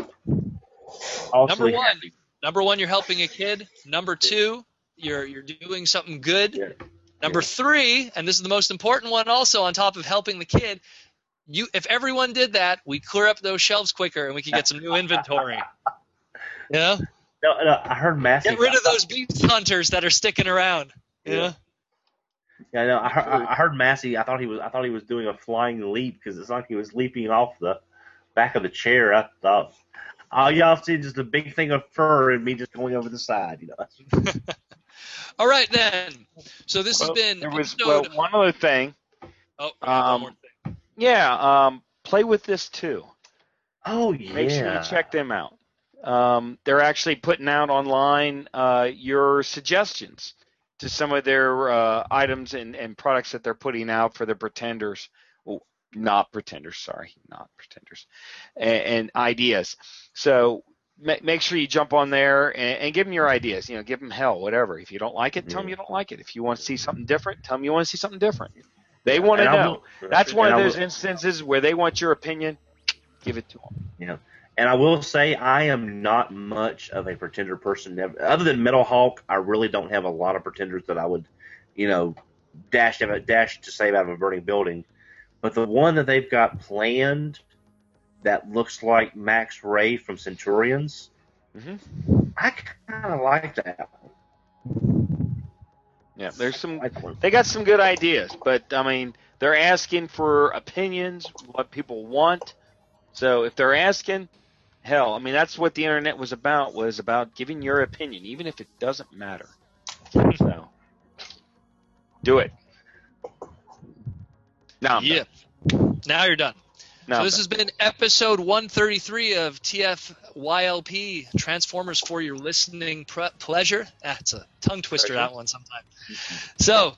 Speaker 4: Number one, you're helping a kid. Number two, you're doing something good.
Speaker 6: Yeah.
Speaker 4: Number three, and this is the most important one also on top of helping the kid, if everyone did that, we'd clear up those shelves quicker and we could get some new inventory. Yeah?
Speaker 6: No, I heard Massey.
Speaker 4: Get rid of those beast hunters that are sticking around. Yeah.
Speaker 6: Yeah, no, I heard Massey. I thought he was doing a flying leap because it's like he was leaping off the back of the chair. I thought, all y'all see just a big thing of fur and me just going over the side,
Speaker 4: All right then. So this has been
Speaker 5: one other thing.
Speaker 4: Oh, one more thing.
Speaker 5: Yeah, play with this too.
Speaker 6: Oh yeah.
Speaker 5: Make sure you check them out. They're actually putting out online your suggestions to some of their items and products that they're putting out for the Pretenders. Not Pretenders, and ideas. So make sure you jump on there and give them your ideas. Give them hell, whatever. If you don't like it, tell them you don't like it. If you want to see something different, tell them you want to see something different. They want to know. That's one of those instances where they want your opinion. Give it to them.
Speaker 6: Yeah. And I will say I am not much of a Pretender person. Other than Metal Hawk, I really don't have a lot of Pretenders that I would, dash to save out of a burning building. But the one that they've got planned that looks like Max Ray from Centurions, I kind of like that.
Speaker 5: Yeah, they got some good ideas, but I mean, they're asking for opinions, what people want. So if they're asking, hell, I mean, that's what the internet was about giving your opinion, even if it doesn't matter. So do it. Now
Speaker 4: you're done. So this has been episode 133 of TFYLP, Transformers for your listening pleasure. It's a tongue twister, that one sometimes. So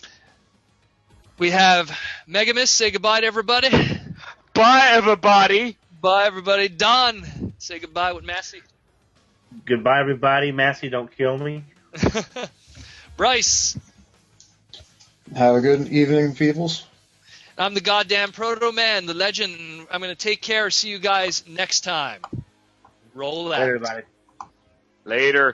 Speaker 4: we have Megamus. Say goodbye to everybody.
Speaker 5: Bye, everybody.
Speaker 4: Bye, everybody. Don, say goodbye with Massey.
Speaker 6: Goodbye, everybody. Massey, don't kill me.
Speaker 4: Bryce.
Speaker 7: Have a good evening, peoples.
Speaker 4: I'm the goddamn Proto Man, the legend. I'm going to take care. See you guys next time. Roll out.
Speaker 6: Later, everybody.
Speaker 5: Later.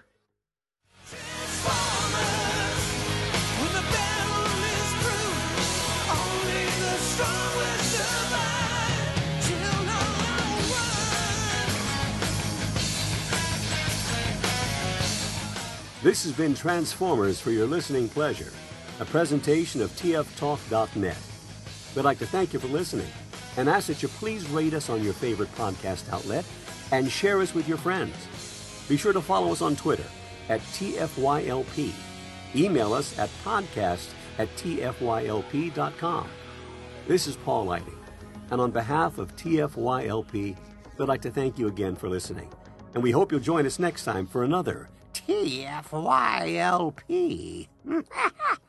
Speaker 3: This has been Transformers for your listening pleasure, a presentation of tftalk.net. We'd like to thank you for listening and ask that you please rate us on your favorite podcast outlet and share us with your friends. Be sure to follow us on Twitter at TFYLP. Email us at podcast@tfylp.com. This is Paul Lighting, and on behalf of TFYLP, we'd like to thank you again for listening. And we hope you'll join us next time for another TFYLP.